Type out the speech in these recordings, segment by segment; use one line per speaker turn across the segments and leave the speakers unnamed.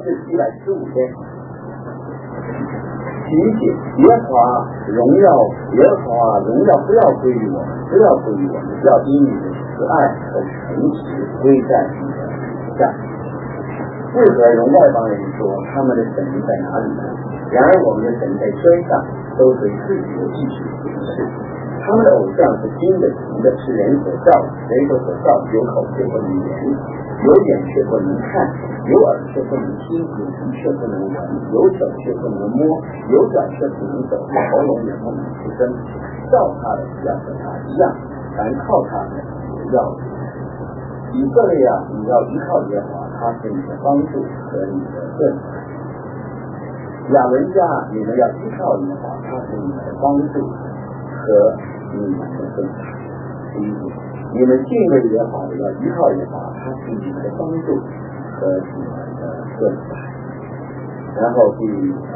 这是115天。提醒耶和华荣耀，耶和华荣耀不要归于我们，不要归于我们，要因你的慈爱和诚实归在你的手下。为何容外邦人说他们的神在哪里呢？然而我们的神在天上，都随自己的意志行事。他们的偶像是金的、银的，是人所造，人所造，有口却不能言，有眼却不能看，有耳却不能听，有鼻却不能闻，有手却不能摸，有脚却不能走，喉咙也不能出声。造他的要和他一样，凡靠他的也要以色列啊，你要依靠耶和华，他是你的帮助和你的盾牌。亚伦家，你们要依靠耶和华，他是你们的帮助和你们的盾牌。你们敬畏耶和华的要依靠耶和华，他是你们的帮助和你们的盾牌。然后第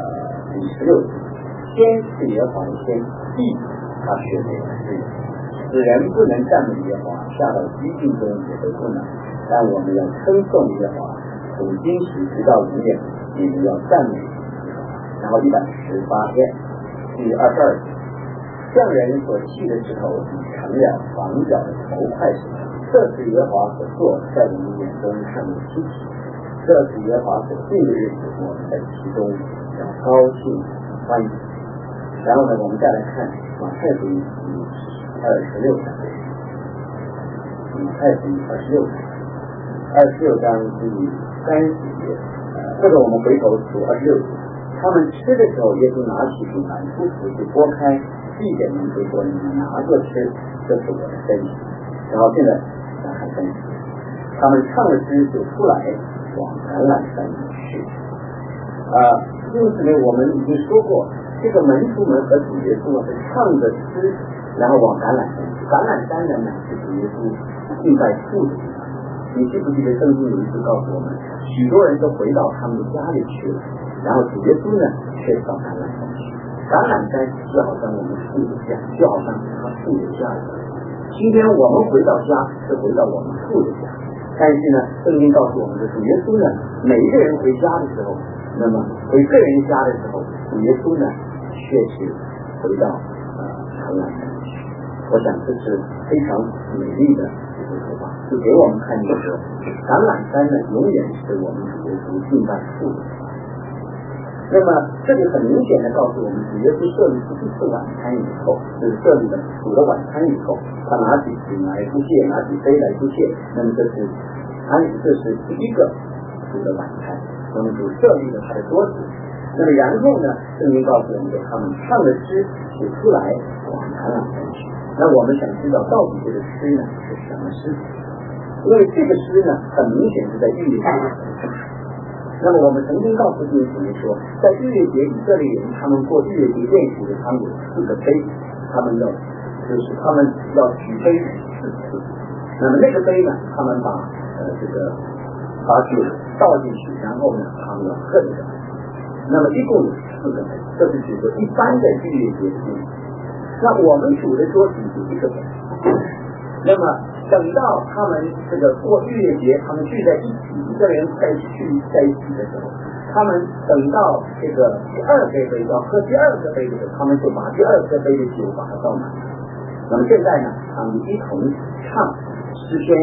16节，天是耶和华的天，地他却没有事。使人不能赞美耶和华，下到激进中也都不能。但我们要称颂耶和华，从今时直到永远，你们要赞美。然后118篇第22节，匠人所砌的石头比成了房角的头块石头，这是耶和华所做，在我们眼中看为稀奇。这是耶和华所定的日子，我们在其中要高兴欢喜。然后呢，我们再来看马太福音26章，马太福音26章第30节，或者我们回头读26节。他们吃的时候，耶稣拿起饼来，祝福就拨开，递给人就说：“你们拿着吃，这是我的身体。”然后现在来看身体，他们唱了诗就出来往橄榄山去。因此呢，我们已经说过，这个门徒们和主耶稣是唱着诗，然后往橄榄山去。橄榄山呢，是主耶稣敬拜父的地方。你记不记得圣经有一次告诉我们，许多人都回到他们的家里去了，然后主耶稣呢却到橄榄山去。橄榄山就好像我们父的家，就好像他父的家一样。今天我们回到家是回到我们父的家，但是呢，圣经告诉我们的主耶稣呢，每一个人回家的时候，那么回个人家的时候，主耶稣呢却是回到橄榄山去。我想这是非常美丽的一个说法，就给我们看见说，橄榄山呢永远是我们主耶稣敬拜父的。那么这里很明显的告诉我们，主耶稣设立第一次晚餐以后，就是设立了主的晚餐以后，他拿起饼来不谢，拿起杯来不谢，那么这是第一个主的晚餐。那么主设立了他的桌子，那么然后呢，圣经告诉我们说，他们唱了诗写出来往橄榄山去。那我们想知道到底这个诗呢是什么诗？因为这个诗呢很明显是在逾越节。那么我们曾经告诉弟兄姊妹说，在逾越节以色列人他们过逾越节宴席的，他们有4个杯，他们要举杯4次。那么那个杯呢，他们把酒倒进去，然后呢他们要喝这个杯。那么一共有4个杯，这是指的一般的逾越节的宴席。那我们主的桌子有1个杯。那么等到他们这个过逾越节，他们聚在一起，一个人聚在一起的时候，他们等到这个第2个杯要喝第2个杯的时候，他们就把第2个杯的酒把它倒满。那么现在呢，他们一同唱诗篇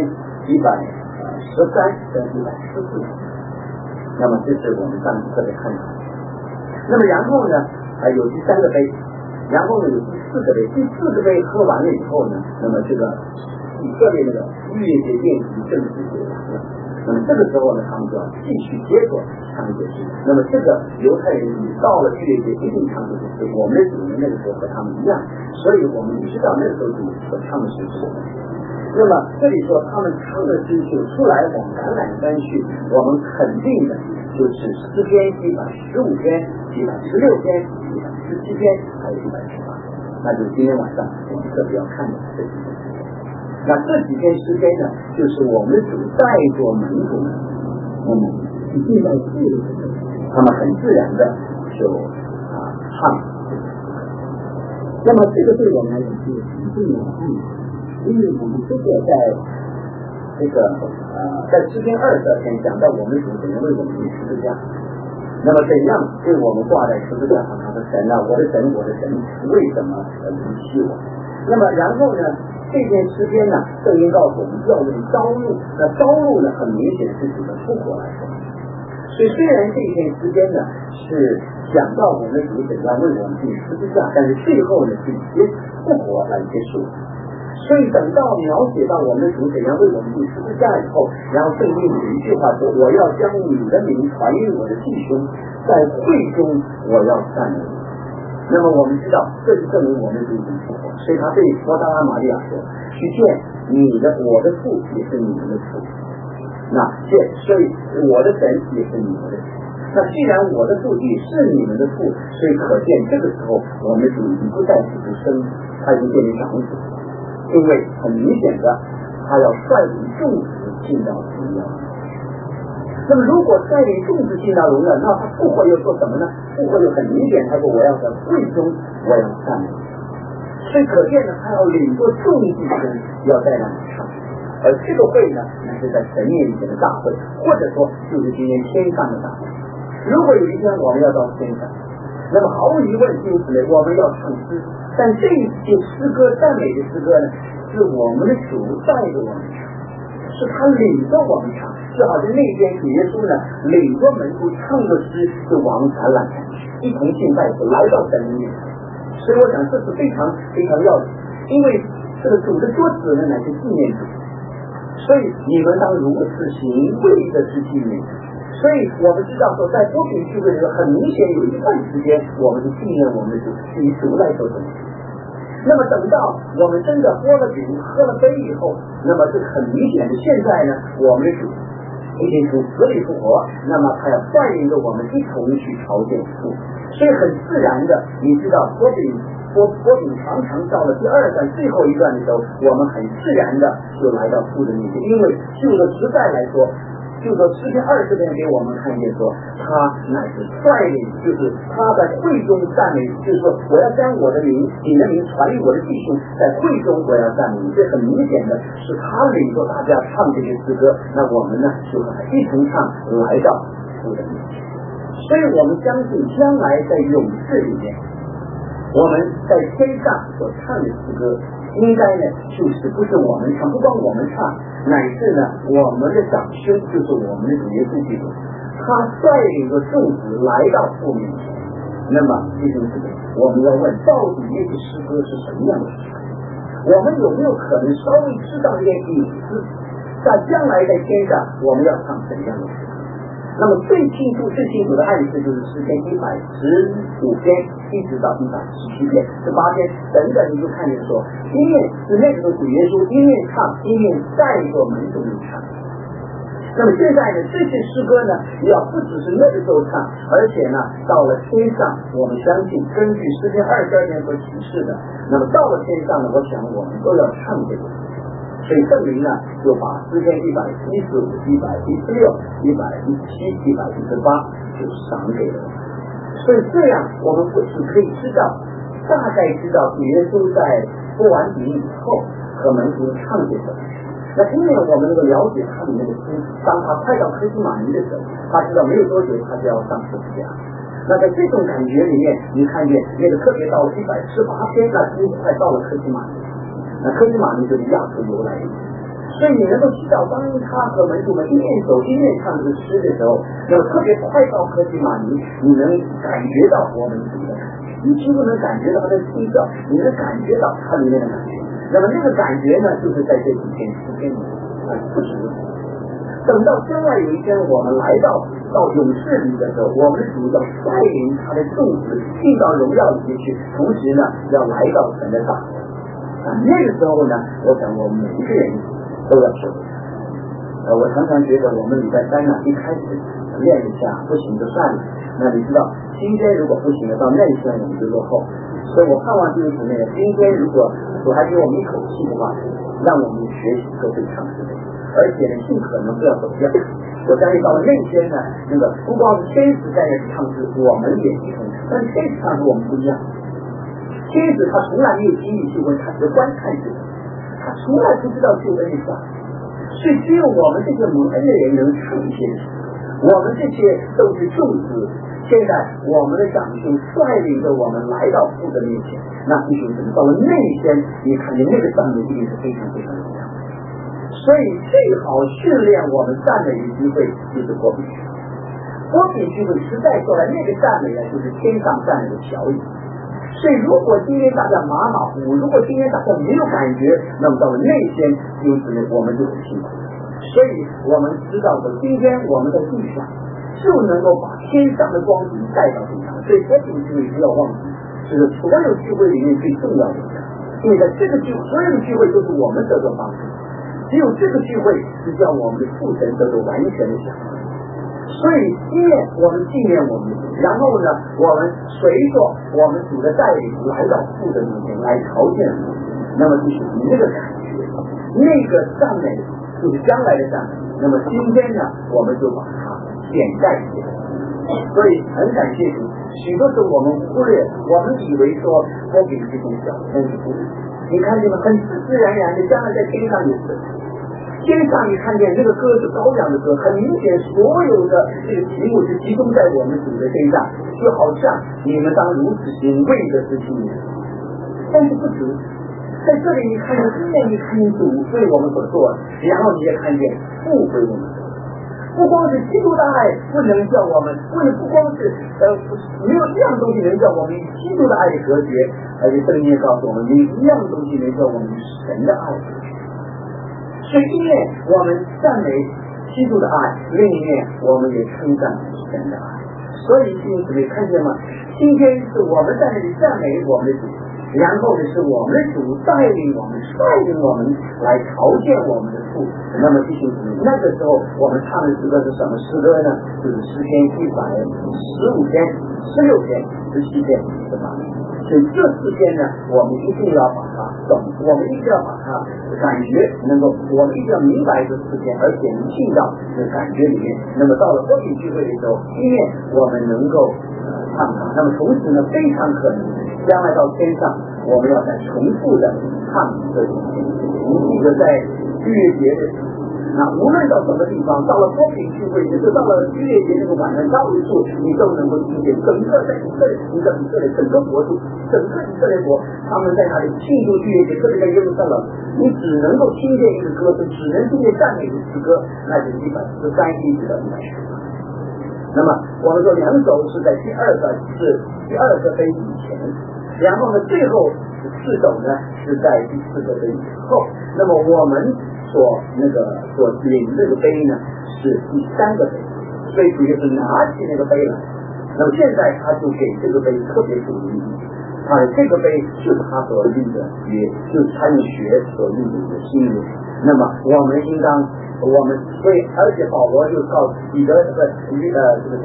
113跟114。那么这是我们上次特别看到。那么然后呢，有第3个杯。然后呢，有第4个杯，第4个杯喝完了以后呢，那么这个以色列那个逾越节宴席正式就完了。那么这个时候呢，他们就要继续接着唱这些诗。那么这个犹太人到了逾越节一定唱这些诗，我们的主人那个时候和他们一样，所以我们知道那个时候主所唱的诗是什么。那么这里说他们唱的诗就出来往橄榄山去，我们肯定的就是诗篇115篇、116篇、117篇，还有118篇，那就是今天晚上我们特别要看的这几篇。那这几篇诗篇呢，就是我们主带着门徒们，去敬拜父的时候，他们很自然的就唱。那么这个对我们来讲是很重要的案例，因为我们这个在这个在诗篇22篇讲到我们主怎样为我们立十字架，那么怎样对我们挂在十字架上，他说神啊，我的神，我的神，为什么离弃我？那么然后呢，这篇诗篇呢，圣经告诉我们要用朝露，那朝露呢，很明显是指的复活来说。所以虽然这篇诗篇呢是讲到我们主怎样为我们立十字架，但是最后呢是以复活来结束。所以等到描写到我们的主怎样为我们立十字架以后，然后圣经有一句话说，我要将你的名传于我的弟兄，在会中我要赞美你。那么我们知道这是证明我们主已经复活，所以他对摩达拉玛利亚说，去见我的父也是你们的父，那所以我的神也是你们的神。那既然我的父也是你们的父，所以可见这个时候我们主已经不再是独生，他已经变成长子，因为很明显的他要率领众子进到荣耀。那么如果率领众子进到荣耀，那他复活又做什么呢？复活就很明显，他说我要在会中我要赞美。所以可见呢，他要领着众弟兄要在那里唱。而这个会呢，那是在神面前的大会，或者说就是今天天上的大会。如果有一天我们要到天上，那么毫无疑问就是我们要唱诗，但这一些诗歌赞美的诗歌呢，是我们的主带着我们唱，是他领着我们唱，就好像那天主耶稣呢领着门徒唱着诗就往橄榄山去，一同敬拜主，来到神的面前。所以我想这是非常非常要紧，因为这个主的说辞呢乃是纪念主，所以你们当如此行，为的是纪念。所以我们知道说，在波饼聚会的时候，很明显有一段时间我们是纪念我们的主，是以主来做东西。那么等到我们真的喝了饼喝了杯以后，那么这很明显的，现在呢我们的主已经从死里复活，那么他要带领着我们一同去朝见父。所以很自然的，你知道波饼常常到了第二段最后一段的时候，我们很自然的就来到父的面前，因为就着实在来说，就说诗篇20篇给我们看见说，他乃是率领，就是他在会中赞美，就是说我要将我的名，你的名传于我的弟兄，在会中我要赞美你。这很明显的是他领着大家唱这些诗歌，那我们呢就和他一同唱来到父的面前。所以我们相信将来在永世里面，我们在天上所唱的诗歌应该呢就是不是我们唱，不光我们唱，乃是呢我们的长兄，就是我们的主耶稣基督，他率领着众子来到父面前。那么弟兄姊妹，我们要问，到底那些诗歌是什么样的诗歌？我们有没有可能稍微知道一点隐私，在将来在天上我们要唱怎样的诗歌？那么最清楚的暗示就是诗篇115篇一直到117篇这8篇等等，你就看见说，一面是那个主耶稣一面唱，一面带着门徒们唱。那么现在呢，这些诗歌呢，要不只是那个时候唱，而且呢，到了天上，我们相信根据诗篇22篇所启示的，那么到了天上呢，我想我们都要唱这个。所以圣灵呢，就把诗篇175、116、117、118就赏给了我们。所以这样，我们不只可以知道，大概知道主耶稣在播完饼以后和门徒唱些什么。那因为我们能够了解他里面的心，当他快到客西马尼的时候，他知道没有多久他就要上十字架。那在这种感觉里面，你看见那个特别到了118篇，那几乎快到了客西马尼。那客西马尼就是亚述由来的，所以你能够知道，当他和门徒们一面走一面唱这个诗的时候，那么特别快到客西马尼，你能感觉到我们主的感觉，你几乎能感觉到他的心跳，你能感觉到他里面的感觉。那么那个感觉呢，就是在这几天诗篇里不止。等到将来有一天我们来到永世里的时候，我们主要率领他的众子进到荣耀里面去，同时呢要来到神的大会。那个时候呢，我想我们每一个人都要受得我常常觉得我们礼拜3呢一开始练一下，不行就算了。那你知道今天如果不行了，到那一天我们就落后。所以我盼望弟兄姊妹，今天如果主还给我们一口气的话，让我们学习各位唱诗的，而且呢尽可能不要走掉。我相信到了那天呢，那个不光是天使在那里唱诗，我们也一同唱，但是天使唱诗我们不一样。天使他从来没有经历救恩，他只观看救恩，他从来不知道救恩的价值。 所以只有我们这些蒙恩的人能唱一些诗歌，我们这些都是众子。现在我们的长兄率领着我们来到父的面前，那弟兄姊妹到了那一天，你看见那个赞美一定是非常非常重要的。所以最好训练我们赞美的机会就是国品聚会。国品聚会实在说来，那个赞美呢，就是天上赞美的小语。所以如果今天大家马马虎虎，如果今天大家没有感觉，那么到了那一天，弟兄姊妹我们就很辛苦。所以我们知道的，今天我们在地上就能够把天上的光景带到地上，所以国品聚会不要忘记，这是所有聚会里面最重要的一个。因为在这个聚会，所有的聚会都是我们得到帮助，只有这个聚会是叫我们的父神得到完全的享受。所以因为我们纪念我们，然后呢，我们随着我们主的带领来到父的面前来朝见父，那么就是你那个感觉，那个赞美就是将来的赞美。那么今天呢，我们就把它显在起来。所以很感谢主，许多时候我们忽略，我们以为说国品是一种小，但是不是。你看见吗？很自自然然的，将来在天上也是。天上你看见这个歌是高扬的歌，很明显所有的这个题目是集中在我们主的身上，就好像你们当如此行，为的是信念。但是不止，在这里你看见一面，你看见主为我们所做，然后你也看见父为我们所做。不光是基督的爱不能叫我们，不光是没有一样东西能叫我们与基督的爱隔绝，而且圣经也告诉我们，没有一样东西能叫我们与神的爱隔绝。所以一面我们赞美基督的爱，另一面我们也称赞神的爱。所以弟兄姊妹看见吗？今天是我们在那里赞美我们的主，然后呢是我们的主带领我们、率领我们来朝见我们的父。那么弟兄姊妹，那个时候我们唱的诗歌是什么诗歌呢？就是诗篇115篇、16篇、17篇、18篇。所以这4篇呢，我们一定要把它懂，我们一定要把它感觉能够，我们一定要明白这4篇，而且能进到这个感觉里面。那么到了国品聚会的时候，一面我们能够唱它，那么同时呢，非常可能将来到天上，我们要再重复的唱这种经。你记得在逾越节的时候，那无论到什么地方，到了国品聚会，就是到了逾越节那个晚上到一处，你都能够听见整个在以色列整个国度，整个以色列国，他们在那里庆祝逾越节，特别在耶路撒冷，你只能够听见一个歌声，只能听见赞美的诗歌，那就是113一直到118。那么我们说2首是在第二个杯以前，然后呢最后4首呢是在第4个杯以后。那么我们所领这个杯呢是第3个杯，所以主要是拿起那个杯来。那么现在他就给这个杯特别注意，这个杯就是他所立的约，就是他用血所立的一个新约。那么我们应当，所以而且保罗就告诉彼得这个谁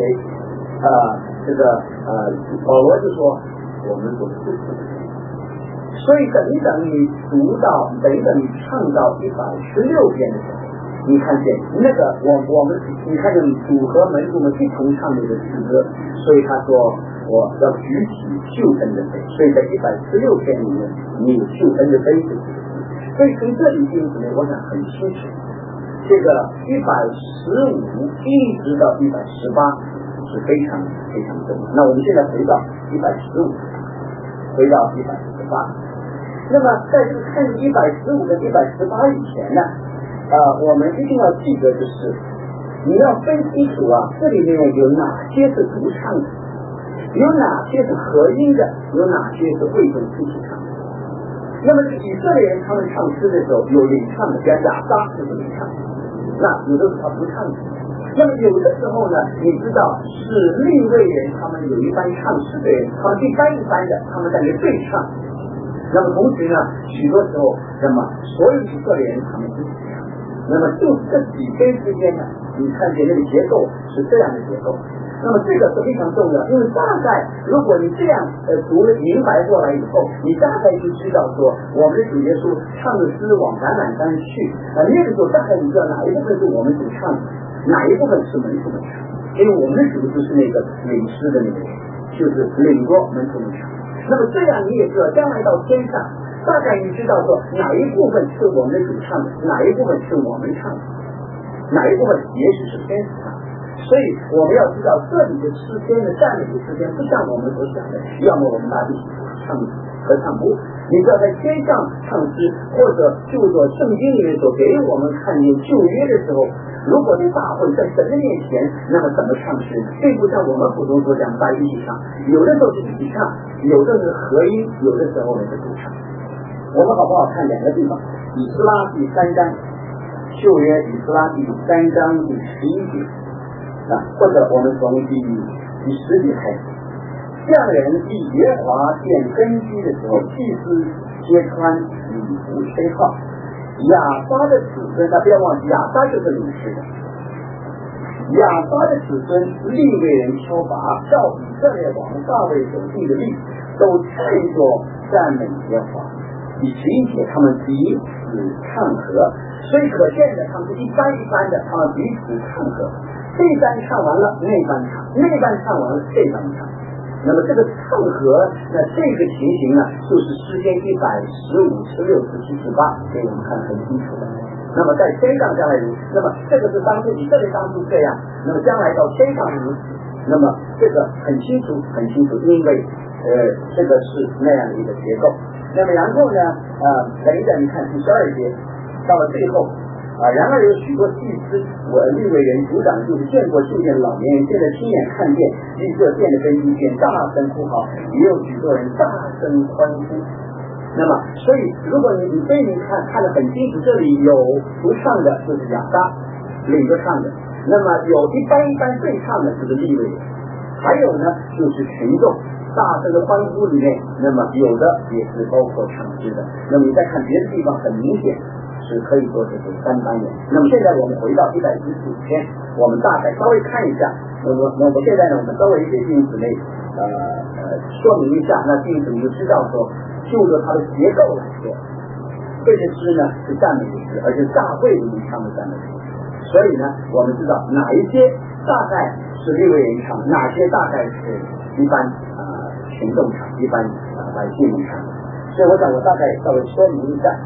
保罗就说我们所祝福的。所以等你读到，等你唱到116篇的时候，你看见那个你看见主和门徒们一同唱这个诗歌，所以他说我要举起救恩的杯，所以在116篇里面你有救恩的杯子。所以从这里弟兄姊妹，我想很清楚，这个115一直到118是非常非常重要。那我们现在回到115，回到118。那么在这个看115跟118以前呢，我们一定要记得，就是你要分清楚这里面有哪些是独唱的，有哪些是合音的，有哪些是会众一起唱的。那么以色列人他们唱诗的时候有领唱的，像亚萨就是领唱，那有的是他不唱的。那么有的时候呢，你知道是利未人，他们有一班唱诗的人，他们一班一班的，他们在那对唱。那么同时呢，许多时候，那么所有以色列人他们一起唱。那么就是这几杯之间呢，你看见那个结构是这样的结构。那么这个是非常重要，因为大概如果你这样读了明白过来以后，你大概就知道说我们的主耶稣唱的诗往橄榄山去，那个时候大概你知道哪一部分是我们主唱的，哪一部分是门徒们唱，因为我们的主就是那个领诗的那个人，就是领过门徒们唱。那么这样你也知道，将来到天上， 大概你知道说哪一部分是我们的主唱的，哪一部分是我们唱的，哪一部分也许是天使唱的。所以我们要知道这里的诗篇的赞美的诗篇，不像我们所想的，要么我们拿去唱合唱部，你知道在天上唱诗，或者就说圣经里面所给我们看见旧约的时候，如果在大会在神的面前，那么怎么唱诗，并不像我们普通所讲大家一起唱，有的时候是一起唱，有的是合音，有的时候呢是独唱。我们好不好看两个地方？以斯拉第3章，旧约以斯拉第3章第11节或者我们从第10节开始，匠人立耶和华殿根基的时候，祭司揭穿礼服吹号。亚撒的子孙，不要忘记亚撒就是领事的。亚撒的子孙利未人修法，照以色列王大卫所定的律，都趁着赞美耶和华。第11节他们彼此唱和，所以可见的他们是一般一般的，他们彼此唱和。这班唱完了，那班唱，那班唱完了，这班唱。那么这个唱和，那这个情形呢，就是诗篇115、16、17、18，给我们看得很清楚的。那么在天上将来如此，那么这个是当初以色列当初这样，那么将来到天上如此，那么这个很清楚，很清楚，因为这个是那样的一个结构。那么然后呢，等一等，你看第12节到了最后。然而有许多祭司利未人族长，就是见过旧殿老年人，现在亲眼看见立这殿的根基，便大声呼号，也有许多人大声欢呼。那么所以如果你看得很清楚，这里有独唱的就是亚撒领着唱的，那么有一般对唱的就是利未人，还有呢就是群众大声的欢呼里面，那么有的也是包括唱诗的。那么你再看别的地方，很明显是可以说是3班人。那么现在我们回到115篇，我们大概稍微看一下。那么现在呢，我们稍微给弟兄姊妹说明一下，那弟兄姊妹就知道说，就着它的结构来说，这些诗呢是赞美的诗，而且大会里面唱的赞美的诗。所以呢，我们知道哪一些大概是利未人唱，哪些大概是一般群众唱，一般百姓们唱。所以我想我大概稍微说明一下。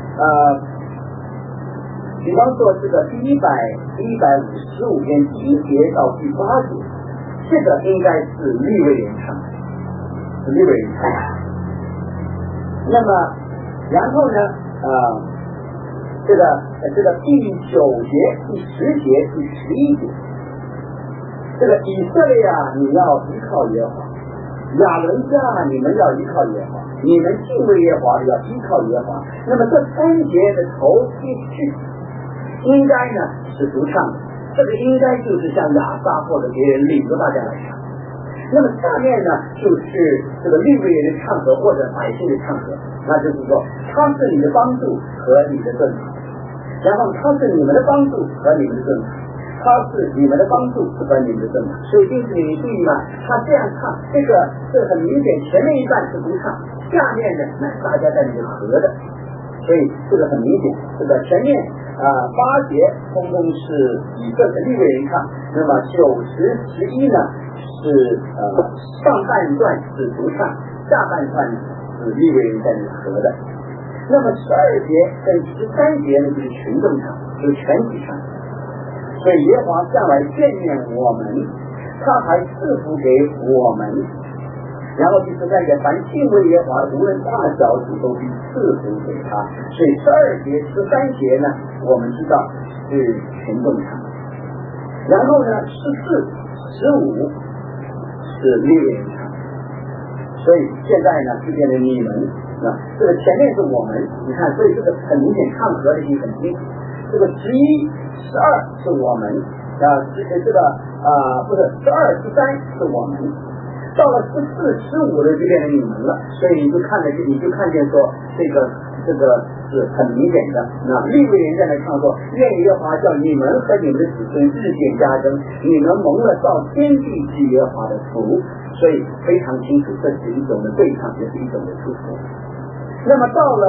比方说这个第155篇第1节到第8节，这个应该是利未人唱的，是利未人唱的。那么然后呢这个第9节、第10节、第11节，这个以色列啊，你要依靠耶和华；亚伦家你们要依靠耶和华，你们敬畏耶和华要依靠耶和华。那么这3节的头一句应该呢是独唱的，这个应该就是像亚撒或者别人领着大家来唱。那么下面呢就是这个利未人的唱和或者百姓的唱和，那就是说他是你的帮助和你的盾牌，然后他是你们的帮助和你们的盾牌，他是你们的帮助和你们的盾牌。所以就是你注意嘛，他这样唱，这很明显，前面一半是独唱，下面呢那大家在里面合的，所以这个很明显，这个前面8节通通是以色列利未人唱，那么9、10、11呢是上半段是独唱，下半段是利未人在里合的。那么12节跟13节呢就是群众唱，就是全体唱。所以耶和华向来眷念我们，他还赐福给我们。然后第13节，凡敬畏耶和华无论大小主都必赐福给他。所以12节、13节呢，我们知道是群众唱。然后呢14、15是利未人唱。所以现在呢就变成你们这个前面是我们，你看，所以这个很明显唱和的已经很清楚。这个11、12是我们不是12、13是我们。到了14、15的就变成你们了，所以你就看见说这个是很明显的。那利未人在那唱说，愿耶和华叫你们和你们的子孙日渐加增，你们蒙了造天地之耶和华的福。所以非常清楚，这是一种的对唱，也是一种的祝福。那么到了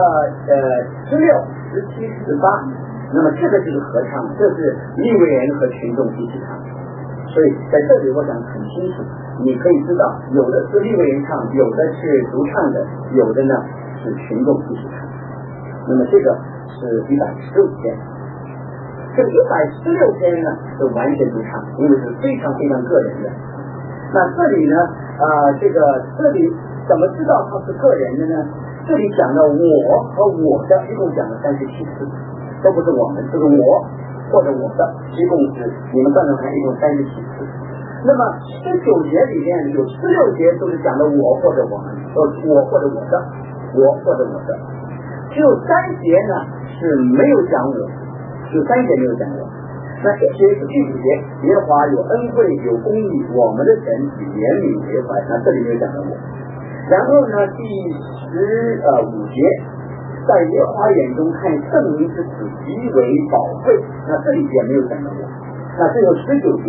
16、17、18，那么这个就是合唱，这是利未人和群众一起唱。 所以在这里我讲很清楚，你可以知道，有的是利未人唱，有的是独唱的，有的呢是群众一起唱。那么这个是116天，这个116天呢是完全独唱，因为是非常非常个人的。那这里呢这里怎么知道它是个人的呢？这里讲了我和我的，一共讲了37次，都不是我们，这个我或者我的，一共是你们算算看，一共37次。那么19节里面有16节都是讲的我或者我们，我或者我的，我或者我的，只有3节呢是没有讲我，只有3节没有讲我。那1节是第5节，耶和华有恩惠有公义，我们的神以怜悯为怀，那这里没有讲到我。然后呢，第15节，在耶和华眼中看圣灵之子极为宝贵，那这里也没有讲到我。那最后19节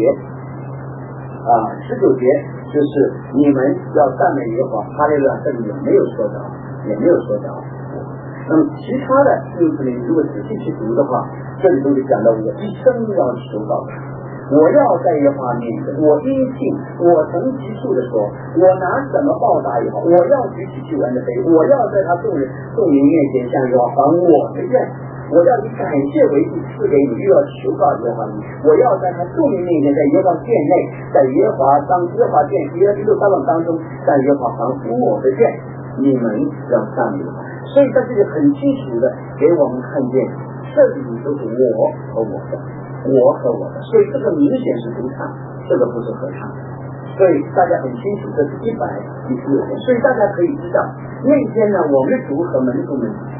，19节就是你们要赞美耶和华，哈利路亚，这里也没有说到。那么其他的就是你如果仔细去读的话，这里都是讲到我一生要求到他，我要在耶和华面前，我因信，我曾急促的说，我拿什么报答也好，我要举起救恩的杯，我要在他众民面前向耶和华还我的愿，我要以感谢为祭赐给你，又要求告耶和华你，我要在他众民面前，在耶和华殿内，在耶和华殿耶路撒冷当中，在耶和华还我的愿，你们要赞美他。所以在这里很清楚的给我们看见，这里都是我和我的，所以这个明显是独唱，这个不是合唱。所以大家很清楚，这是116天。所以大家可以知道，那天呢，我们的主和门徒们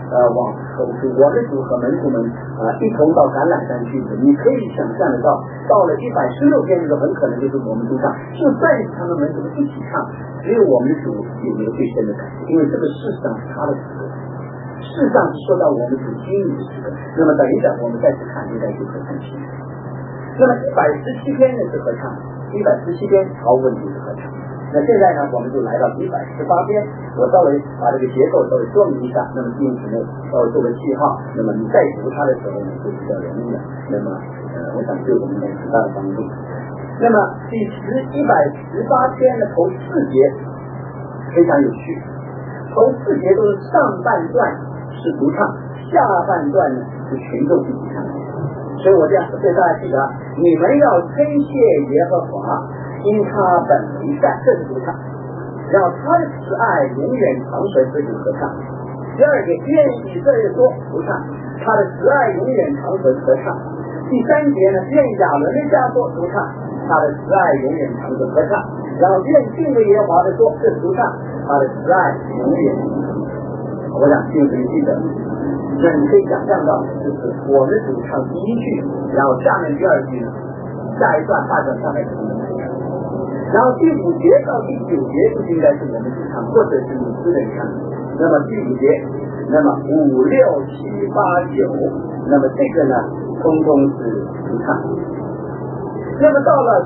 一同到橄榄山去的。你可以想象得到，到了116天的时候，很可能就是我们独唱，就算是他们门徒们一起唱，只有我们的主有没有最深的感觉，因为这个事实上是他的诗歌，事实上是说到我们主经历的诗歌。那么等一等我们再去看应该就会看清楚。那么117天呢是合唱，117天毫无问题是合唱。那现在呢，我们就来到118天，我稍微把这个结构稍微说明一下，那么弟兄姊妹稍微做个记号，那么你在读它的时候呢就比较容易了。那么我想对我们有很大的帮助。那么118天的头4节非常有趣，头4节都是上半段是独唱，下半段呢是群众一起唱。所以我这样对大家记得，你们要称谢耶和华，因他本为善，这是独唱。然后他的慈爱永远长存，这是合唱。第二个，愿以色列说，独唱，他的慈爱永远长存，合唱。第3节呢，愿亚伦的家说，独唱，他的慈爱永远长存，合唱。然后愿敬畏耶和华的说，这是独唱，他的慈爱永远长存。我想就是记得。那你可以想象到，就是我们主唱第1句，然后下面第2句呢，下一段大段下面是我们主唱，然后第5节到第9节就应该是我们主唱，或者是你私人唱。那么第5节，那么5、6、7、8、9，那么这个呢，通通是主唱。那么到了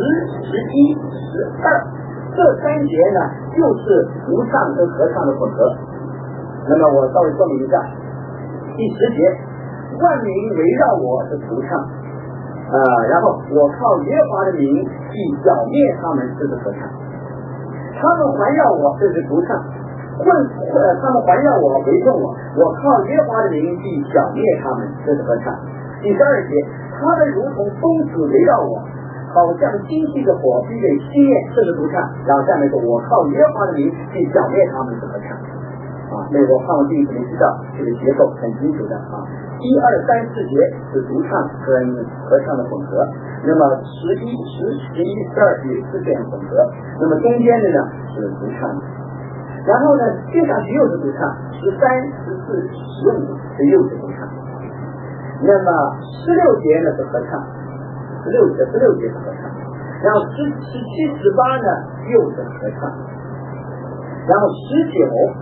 10、11、12这3节呢，又是独唱跟合唱的混合。那么我稍微说明一下。第10节，万民围绕我是独唱，然后我靠耶和华的名去剿灭他们，这是合唱。他们环绕我，这是独唱。他们环绕我，围困我，我靠耶和华的名去剿灭他们，这是合唱。第12节，他们如同蜂子围绕我，好像星系的火逼给熄灭，这是独唱。然后下面说，我靠耶和华的名去剿灭他们，是合唱。那我看我自己可能知道这个结构很清楚的1、2、3、4节是独唱跟合唱的混合，那么11、10、11、12也是这样混合，那么中间的呢是独唱，然后呢接下去又是独唱，13、14、15这又是独唱，那么16节呢是合唱，16节是合唱，然后17、18呢又是合唱，然后19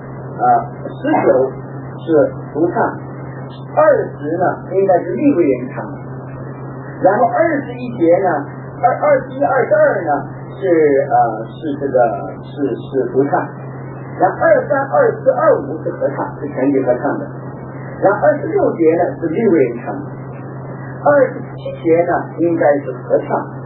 是独唱，20呢应该是利未人唱，然后21节呢21、22呢是独唱，然后23、24、25是合唱，是全体合唱的，然后26节呢是利未人唱，27节呢应该是合唱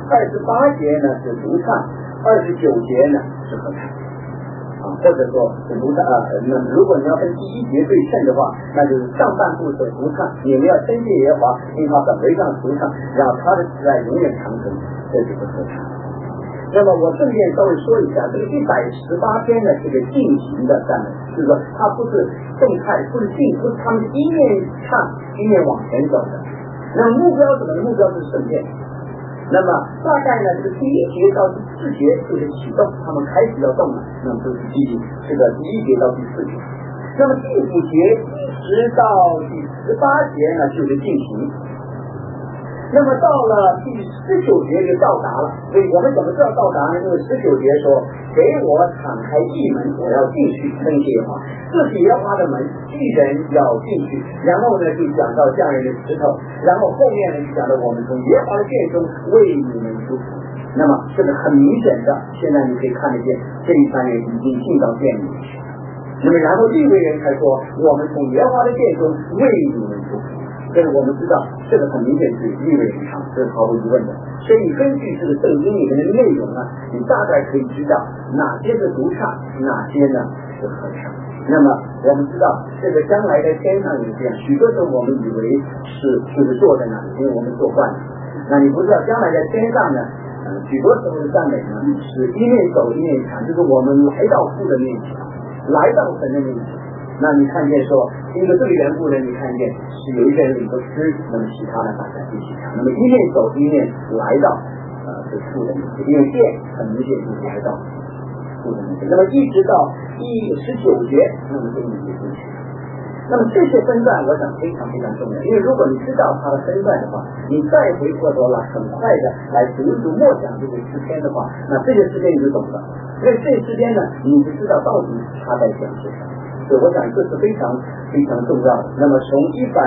28节呢是独唱，29节呢是合唱。或者说独唱那如果你要跟第一节对称的话，那就是上半部是独唱，你们要称谢耶和华，因他本为上独唱，然后他的慈爱永远长存，这就是合唱。那么我顺便稍微说一下，这个118篇呢是个进行的赞美，就是说它不是动态，不是他们一面唱一面往前走的。那么目标是什么？目标是圣殿。那么大概呢，这个第1节到第4节就是启动，他们开始要动了。那么这是第1节到第4节。那么第5节一直到第18节呢就是进行。那么到了第19节就到达了。所以我们怎么知道到达呢？因为19节说：“给我敞开义门，我要进去称谢耶和华。这是耶和华的门，一人要进去。”然后呢就讲到匠人的石头，然后后面呢就讲到我们从耶和华的殿中为你们祝福。那么这个很明显的，现在你可以看得见，这一班人已经进到殿里去。那么然后利未人才说：“我们从耶和华的殿中为你们祝福。”所以我们知道这个很明显是利未人唱，这是毫无疑问的。所以你根据这个圣经里面的内容呢，你大概可以知道哪些是独唱，哪些呢是合唱。那么我们知道这个将来在天上也这样，许多时候我们以为就是坐在那里，因为我们做惯了。那你不知道将来在天上呢，许多时候的赞美呢是一面走一面唱，就是我们来到父的面前，来到神的面前。那你看见说一个队员部呢，你看见是有一个人领着诗，那么其他的大家一起唱，那么一面走一面来到这父的面前，因为殿很明显就是来到父的面前。那么一直到第19节，那么这个就进去。那么这些分段我想非常非常重要，因为如果你知道它的分段的话，你再回过头来很快的来读默想这个诗篇的话，那这些诗篇你就懂了。因为这诗篇呢，你就知道到底他在讲些什么。所以我想这是非常非常重要的。那么从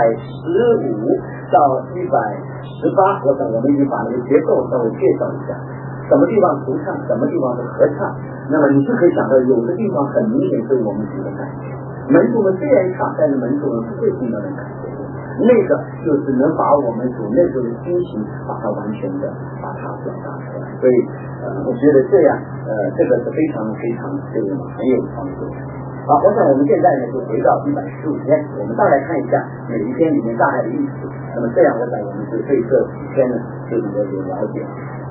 115到118，我想我们已经把那个结构稍微介绍一下，什么地方独唱，什么地方是合唱。那么你就可以想到有的地方很明显对我们有的感觉，门徒们虽然唱，但是门徒们不会听到的感觉，那个就是能把我们所那时候的心情把它完全的把它表达出来。所以我觉得这样这个是非常非常对我们很有帮助的。好，我想我们现在呢就回到115篇，我们再来看一下每一篇里面大概的意思。那么这样我想我们就对这几篇呢就比较有了解。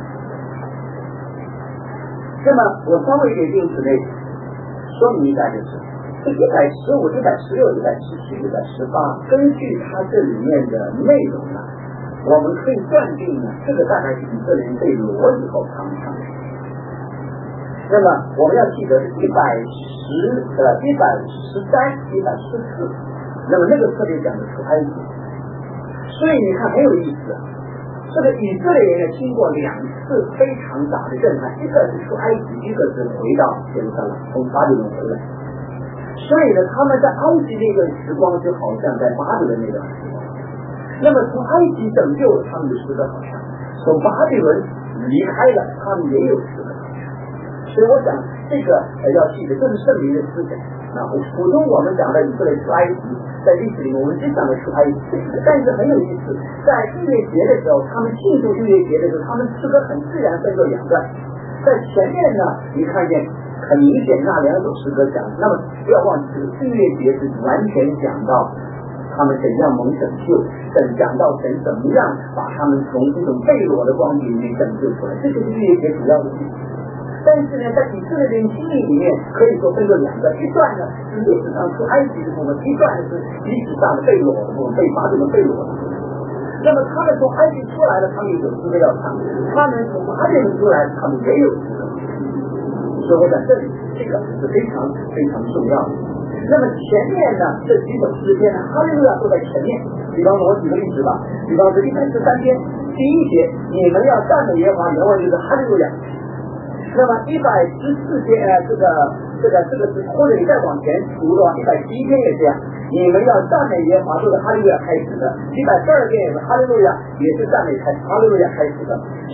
那么我稍微给因此呢说明一下，就是这115、116、117、118，根据它这里面的内容呢，我们可以断定呢，这个大概是以色列人被掳以后他们唱的。那么我们要记得是113、114，那么那个特别讲的出埃及。所以你看很有意思，这个以色列人经过2次非常大的震撼，一个是出埃及，一个是回到耶路撒冷，从巴比伦回来。所以呢，他们在埃及那段时光就好像在巴比伦那段时光。那么从埃及拯救了他们的诗歌好像，从巴比伦离开了他们也有诗歌。所以我想这个要记得，这是圣灵的思想。那普通我们讲的以色列出埃及，在历史里面我们只讲的出埃及，但是很有意思，在逾越节的时候，他们庆祝逾越节的时候，他们诗歌很自然分作2段。在前面呢，你看见很明显那2首诗歌讲，那么不要忘记，逾越节是完全讲到他们怎样蒙拯救，讲到神怎么样把他们从这种被掳的光景里面拯救出来，这就是逾越节主要的意思。但是呢，在以色列人心里里面，可以说分作2段，一段呢是历史上出埃及的部分，一段是历史上的被掳的部分，被巴比伦被掳的部分。那么他们从埃及出来了，他们有诗歌要唱；他们从巴比伦出来，他们也有诗歌。所以我讲这里这个是非常非常重要的。那么前面呢这几首诗篇呢，哈利路亚都在前面。比方说我举个例子吧，比方说113篇第1节，你们要赞美耶和华，原文就是哈利路亚。那么114篇这个是或者你再往前读的话，111篇也这样，你们要赞美耶和华，都是哈利路亚开始的。112篇也是哈利路亚，也是赞美哈利路亚开始的。是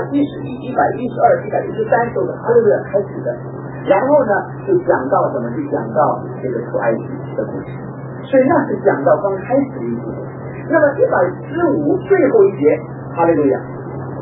111、112、113都是哈利路亚开始的。然后呢，就讲到什么？就讲到这个出埃及的故事。所以那是讲到刚开始的一部分。那么115最后一节哈利路亚。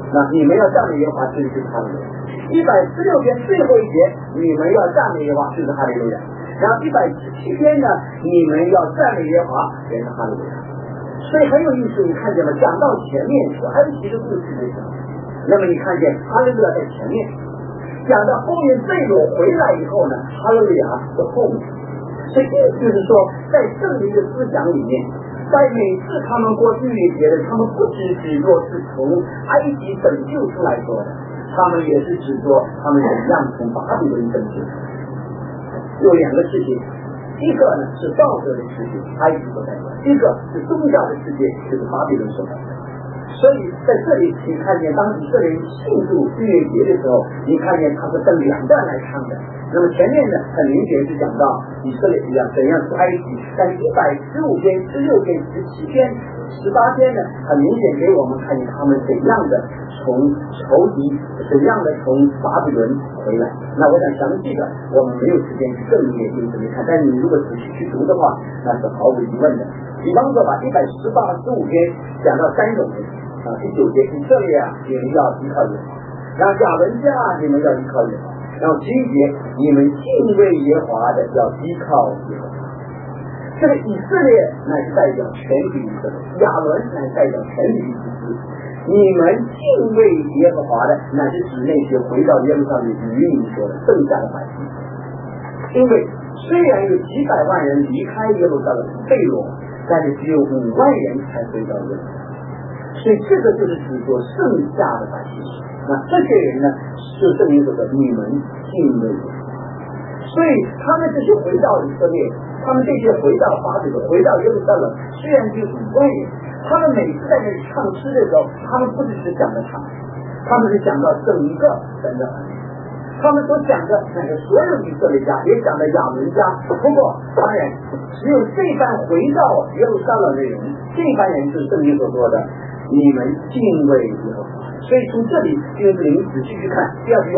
那你们要赞美耶和华，这就是哈利路亚。116篇最后一节，你们要赞美耶和华，就是哈利路亚。然后117篇呢，你们要赞美耶和华，也是哈利路亚。所以很有意思，你看见了，讲到前面是埃及的故事的时候，那么你看见哈利路亚在前面，讲到后面被掳回来以后呢，哈利路亚在后面。所以就是说，在圣灵的思想里面，在每次他们过逾越节的，他们不只说是从埃及拯救出来说的，他们也是指说他们怎样从巴比伦拯救。有两个事情，一个呢是道德的世界，埃及所代表；一个是宗教的世界，就是巴比伦所代表。所以在这里你看见，当以色列人庆祝逾越节的时候，你看见他是分两段来唱的。那么前面呢，很明显是讲到以色列怎样出埃及，但115篇、16篇、17篇、18篇呢，很明显给我们看见他们怎样的从仇敌，怎样的从巴比伦回来。那我想详细的我们没有时间去正面因此看，但你如果仔细去读的话，那是毫无疑问的。比方说把118、15篇讲到3种人第9节，以色列啊，你们要依靠耶和华；然后亚伦家你们要依靠耶和华；然后11节，你们敬畏耶和华的要依靠耶和华。这个以色列乃是代表全体以色列，亚伦乃是代表全体以色列。你们敬畏耶和华的，乃是指那些回到耶路撒冷与你说的剩下的百姓。因为虽然有几百万人离开耶路撒冷被掳，但是只有5万人才回到耶路撒冷。所以这个就是指说剩下的百姓。那这些人呢，就证明说的你们敬畏耶和华。所以他们这些回到以色列，他们这些回到巴比伦，回到耶路撒冷，虽然只有5万人，他们每次在那里唱诗的时候，他们不只是讲的唱，他们是讲到整个神的儿女。他们所讲的那个所有以色列家，也讲的亚伦家。不过当然，只有这班回到耶路撒冷的人，这班人是圣经所说的，你们敬畏耶和华。所以从这里，因为这里你仔细去看，第二节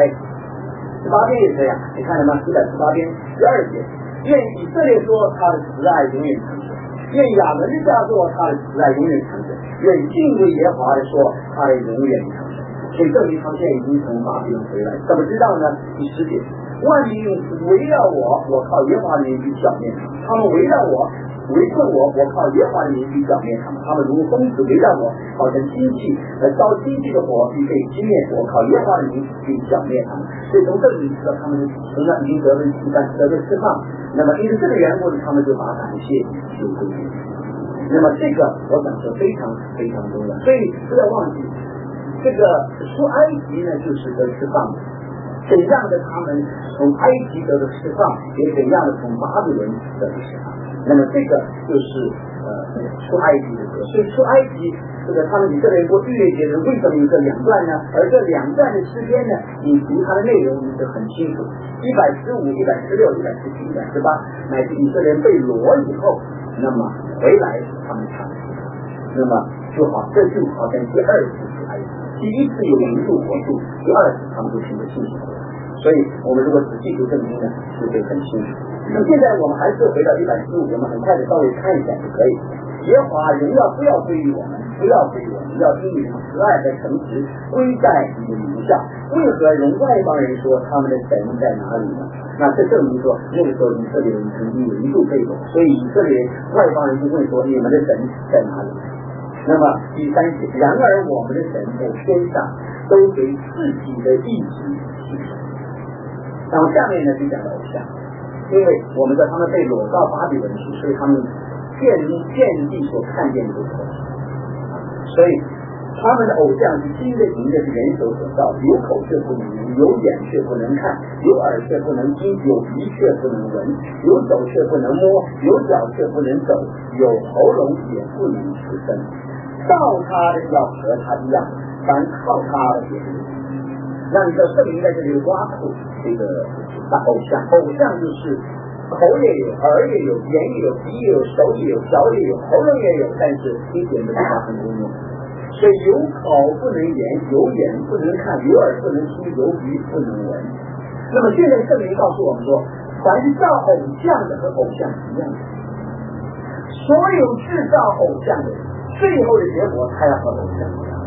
118篇也这样，你看了吗？118篇第2节，愿以色列说他的慈爱永远长存，愿亚伦家说他的慈爱永远长存，愿敬畏耶和华的说他的永远长存。所以证明他们现在已经从巴比伦回来，怎么知道呢？第10节，万民围绕我，我靠耶和华的名去剿灭他们；他们围绕我，围困我，我靠耶和华的名去剿灭他们。他们如蜂子围绕我，好像机器烧机器的火必被熄灭，我靠耶和华的名去剿灭他们。所以从这里知道他们从那已经得了释放。那么因为这个缘故呢，他们就把感谢就归给神。那么这个我想是非常非常重要，所以不要忘记。这个出埃及呢，就是得释放，怎样的他们从埃及得的释放，也怎样的从巴比伦得的释放。那么这个就是出埃及的歌。所以出埃及这个他们以色列人过逾越节的为什么有这2段呢？而这2段的诗篇呢，你读它的内容你就很清楚。115、116、117、118，乃至以色列人被掳以后，那么回来他们唱，那么就好，这就好像第2次出埃及。第1次有灵度活度，第2次他们就凭着信心。所以我们如果仔细读圣经呢，就会很清楚。那么现在我们还是回到115，我们很快的稍微看一下就可以。耶和华荣耀不要归于我们，不要归于我们，要因你的慈爱和诚实归在你的名下。为何容外邦人说他们的神在哪里呢？那这证明说那个时候以色列人曾经有一度被掳，所以以色列外邦人就问说你们的神在哪里？那么第3节，然而我们的神在天上，都随自己的意志行事。然后下面呢就讲到偶像，因为我们在他们被掳到巴比伦去，所以他们遍地所看见的都是偶像，所以他们的偶像是金的、银的，是人手所造，有口却不能言，有眼却不能看，有耳却不能听，有鼻却不能闻，有手却不能摸，有脚却不能走，有喉咙也不能出声。造他的要和他一样，凡靠他的也是。那你的圣灵在这里挖苦这个大偶像，偶像就是口也有，耳也有，眼也有，鼻也有，手也有，脚也有，喉咙也有，但是一点没有发生功用。所以有口不能言，有眼不能看，有耳不能听，有鼻不能闻。那么现在圣灵告诉我们说，凡是造偶像的和偶像一样的，所有制造偶像的人，最后的结果他要和偶像一样。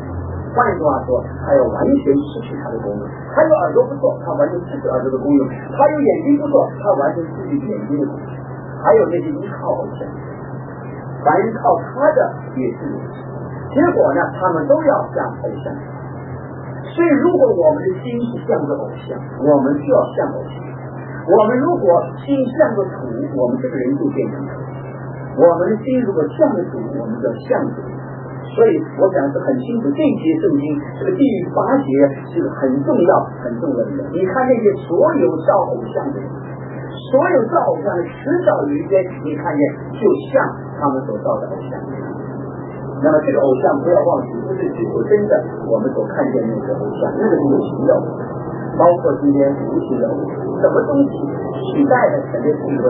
换句话说，他要完全失去他的功用。他有耳朵不错，他完全失去耳朵的功用；他有眼睛不错，他完全失去眼睛的功用。还有那些依靠偶像，凡靠他的也是如此。结果呢，他们都要向偶像。所以，如果我们的心是向着偶像，我们就要向偶像；我们如果心向着土，我们这个人就变成土；我们的心如果向着主，我们就要向主。所以我讲是很清楚，这一节圣经这个第8节是很重要很重要的。你看那些所有造偶像的人，所有造偶像的迟早有一天，你看见就像他们所造的偶像。那么这个偶像不要忘记，不是只有真的我们所看见那个偶像，那个是有形的偶像，包括今天无形的偶像。什么东西取代了神的地位？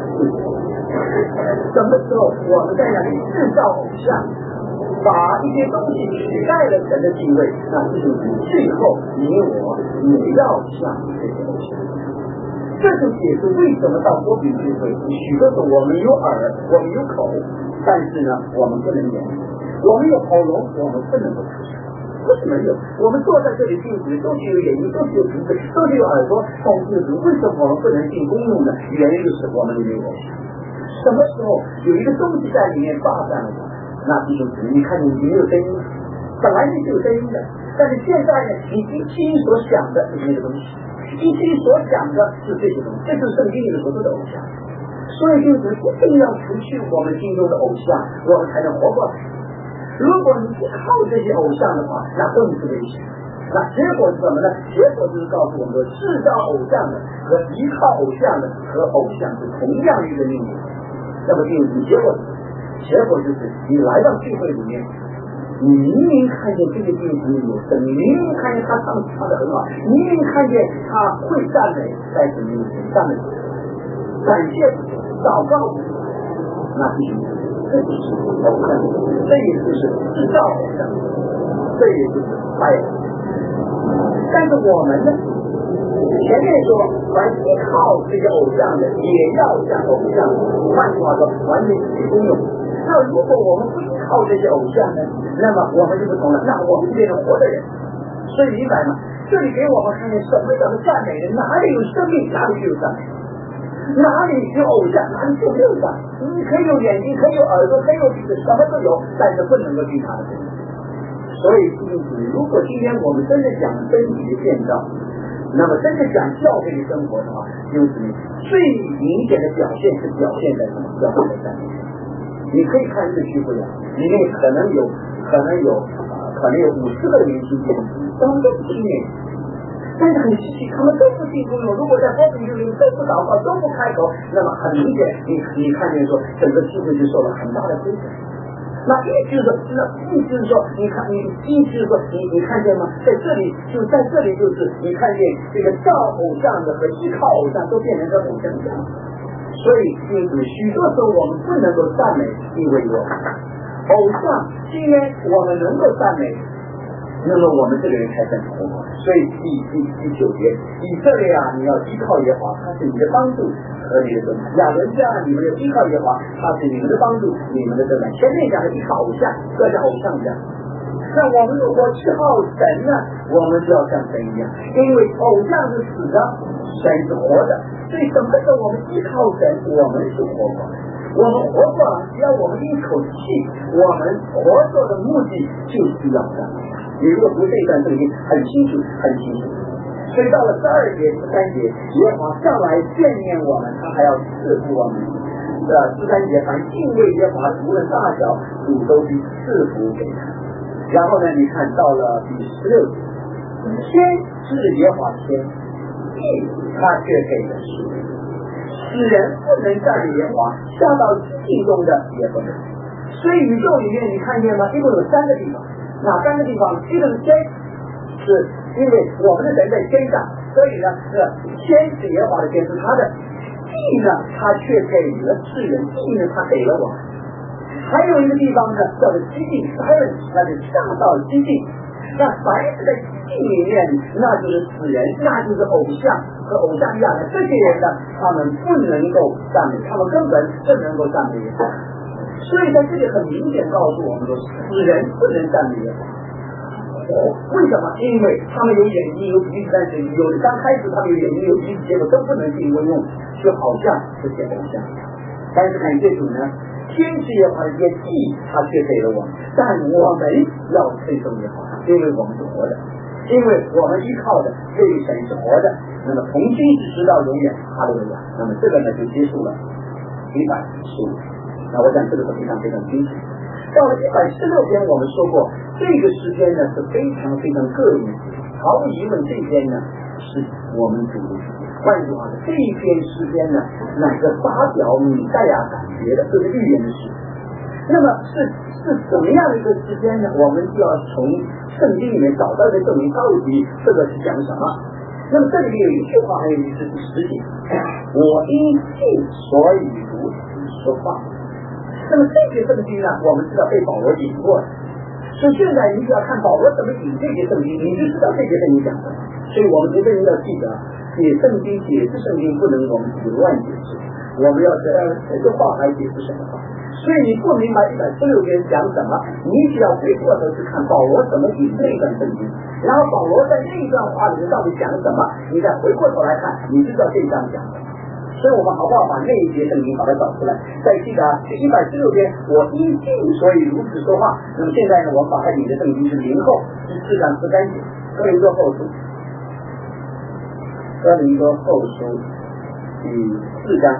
什么时候我们在那里制造偶像，把一些东西取代了神的地位，那这就是最后你我也要像这些偶像。这就解释为什么到波比聚会，许多时候我们有耳，我们有口，但是呢，我们不能言；我们有喉咙，我们不能够出声。为什么有？我们坐在这里进食，都是有眼睛，都是有鼻子，都是有耳朵，但是为什么我们不能进公用呢？原因就是我们里面有偶像。什么时候有一个东西在里面霸占了我们，那就是你看你没有声音，本来你是有声音的，但是现在呢，你心所想的是那个东西，你心所想的是这些东西，这就是圣经里所说的偶像。所以就是一定要除去我们心中的偶像，我们才能活过来。如果你不靠这些偶像的话，那更是危险。那结果是什么呢？结果就是告诉我们说，制造偶像的和依靠偶像的和偶像是同样一个命运。那么就是结果就是你来到聚会里面，你明明看见这个弟兄有神，你明明看见他唱得很好，你明明看见他会赞美，在神面前赞美，感谢祷告，那必须这就是偶像，这也就是制造偶像，这也就是拜偶像。但是我们呢，前面说凡依靠这些偶像的，也要像偶像，换句话说，完全是公用。那如果我们不依靠这些偶像呢，那么我们就不同了，那我们就变成活的人。所以明白吗？这里给我们看见什么叫做赞美的，哪里有生命，哪里就有赞美。哪里有偶像，哪里就没有赞美。你可以有眼睛，可以有耳朵，可以有鼻子，什么都有，但是不能够听他的声音。所以如果今天我们真的讲身体的建造，那么真的讲教会的生活的话，就是最明显的表现是表现在什么？表现在赞美。你可以看这个聚会啊，里面可能有50个年轻人，他们都不听耶，但是很稀奇，他们都不信公用。如果在波比里都不祷告，都不开口，那么很明显，你看见说整个聚会就受了很大的亏损。那意思是说，你看见吗？在这里就是你看见这个造偶像的和依靠偶像都变成个偶像像。所以因此许多时候我们不能够赞美，因为有偶像。今天我们能够赞美，那么我们这个人才真活过。所以第9节，以色列啊，你要依靠耶和华，他是你的帮助和你的盾牌。亚伦家，你们要依靠耶和华，他是你们的帮助，你们的盾牌。前面讲的依靠偶像，各像偶像讲。那我们如果依靠神呢，我们就要像神一样，因为偶像是死的，神是活的。所以什么时候我们依靠神，我们是活过来。我们活过来，只要我们一口气，我们活着的目的就是要这样。你如果读这一段圣经，很清楚。所以到了12节、13节，耶和华上来眷念我们，他还要赐福我们。13节，凡敬畏耶和华，无论大小，主都必赐福给他。然后呢，你看到了第16节，天是耶和华天，地他却给了世人。使人不能赞美耶和华，下到寂静中的也不能。所以宇宙里面你看见吗？一共有3个地方，哪3个地方？一个是天，是因为我们的人在天上，所以呢，天是耶和华的天，是他的；地呢，他却给了世人，地呢，他给了我们。还有一个地方呢，叫做寂静 silence， 那就下到寂静。那凡是在寂静里面，那就是死人，那就是偶像和偶像一样的这些人呢，他们不能够赞美，他们根本不能够赞美耶和华。所以在这里很明显告诉我们说，死人不能赞美耶和华， 为什么？因为他们有眼睛有鼻子，但是有的刚开始他们有眼睛有鼻子，结果都不能进入用，就好像这些东西。但是感谢主呢，天使也好，也地他却给了我们，但我们要称颂也好，因为我们是活的，因为我们依靠的这一神是活的，那么从今直到永远，哈利路亚。那么这个呢就结束了115。那我想这个是非常非常清楚。到了116篇，我们说过，这个时间呢是非常非常个人的，毫无疑问，这篇呢是我们主的时间。换句话说，这一篇时间呢，乃是发表弥赛亚感觉的，这是预言的时间。那么是怎么样的一个时间呢？我们就要从圣经里面找到一个证明，到底这个是讲什么？那么这里面有一句话，还有一句是实体，我因信所以如此说话。那么这些圣经呢，我们知道被保罗引过的，所以现在你只要看保罗怎么引这些圣经，你就知道这些圣经讲的。所以我们一定要记得，解圣经、解释圣经不能我们自己乱解释，我们要知道这个话来解释什么话。所以你不明白116篇讲什么，你只要回过头去看保罗怎么引这一段圣经，然后保罗在这一段话里面到底讲什么，你再回过头来看，你知道这一章讲什么。所以我们好不好把那一节圣经把它找出来？再记得这116篇，我因信所以如此说话。那么现在呢，我们把它引的圣经是0后第4章13节，哥林多后书第4章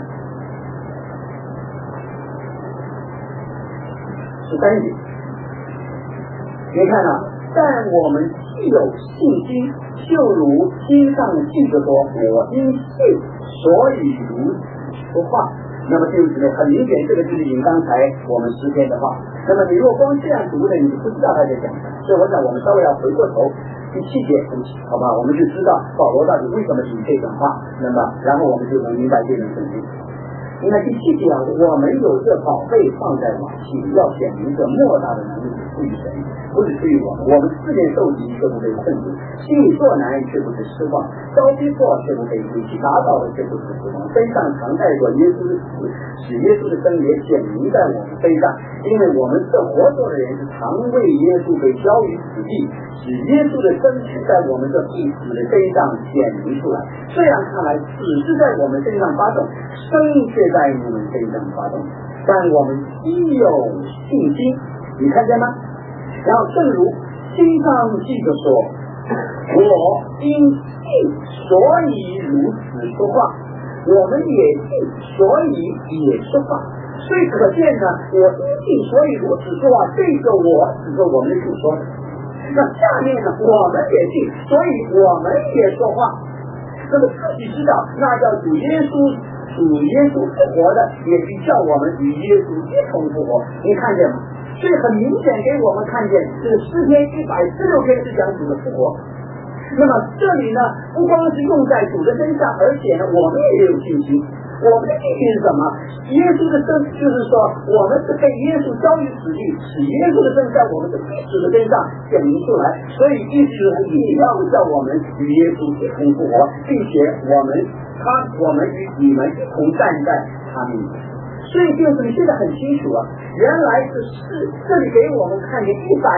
13节。你看啊，但我们既有信心，就如经上记着说，我因信所以如此说话。那么就是很明显，这个就是引刚才我们诗篇的话。那么你如果光这样读呢，你就不知道他在讲什么。所以我想我们稍微要回过头第7节，好吧，我们就知道保罗到底为什么引这段话。那么然后我们就能明白这种圣经。你看第7节啊，我们有这宝贝放在瓦器里，要显明这莫大的能力出于神，不是出于我们。我们4年受敌却不被困住，心里作难却不是失望，遭逼迫却不被丢弃，打倒的却不是死亡。身上常带着耶稣的死，使耶稣的生也显明在我们身上。因为我们这活着的人是常为耶稣被交于死地，使耶稣的生死在我们这必死的身上显明出来。这样看来，死是在我们身上发动，生却在你们身上发动。但我们既有信心，你看见吗？然后正如经上记着说，我因信所以如此说话，我们也信所以也说话。所以可见呢，我因信所以如此说话，这个我只是我们的主说的。那下面呢，我们也信，所以我们也说话。那么自己知道，那叫主耶稣复活的，也是叫我们与耶稣一同复活。你看见吗？所以很明显给我们看见，这个诗篇116篇是讲主的复活。那么这里呢，不光是用在主的身上，而且呢，我们也有信心。我们的信心是什么？耶稣的生，就是说我们是被耶稣交于死地，使耶稣的生在我们的必死的身上显明出来。所以意思也要叫我们与耶稣一同复活，并且我们与你们一同站在他面前。所以就是你现在很清楚啊，原来这里给我们看见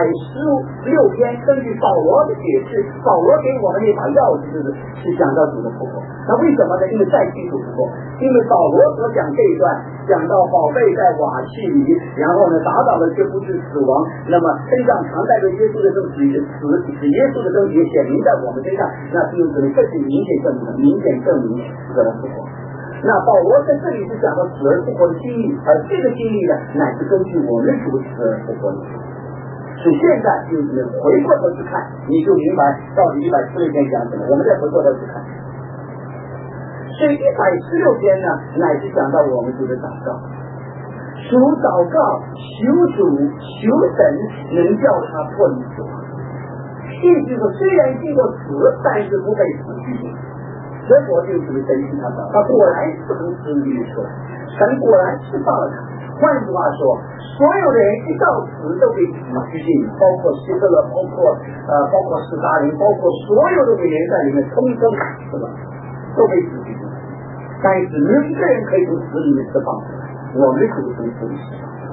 116篇，根据保罗的解释，保罗给我们那把钥匙是讲到主的复活。那为什么呢？因为再清楚复活，因为保罗所讲这一段讲到宝贝在瓦器里，然后呢打倒了却不是死亡，那么身上常带着耶稣的生死，使耶稣的生也显明在我们身上，那就是这是明显证明这个复活。那保罗在这里是讲到死而复活的经历，而这个经历呢，乃是根据我们主死而复活的。所以现在就是回过头去看，你就明白到底116篇讲什么。我们再回过头去看，所以116篇呢，乃是讲到我们主的祷告，主祷告求主求神能叫他脱离死亡。意思是虽然经过死，但是不被死拘禁。结果就是神去他的，他果然从死里出来，神果然释放了他。换句话说，所有的人一到死都被死拘禁，包括希特勒，包括斯大林，包括所有的伟人在里面，通通是吧，都被死拘禁。但是没有一个人可以从死里面释放出来，我们可以从死里释放。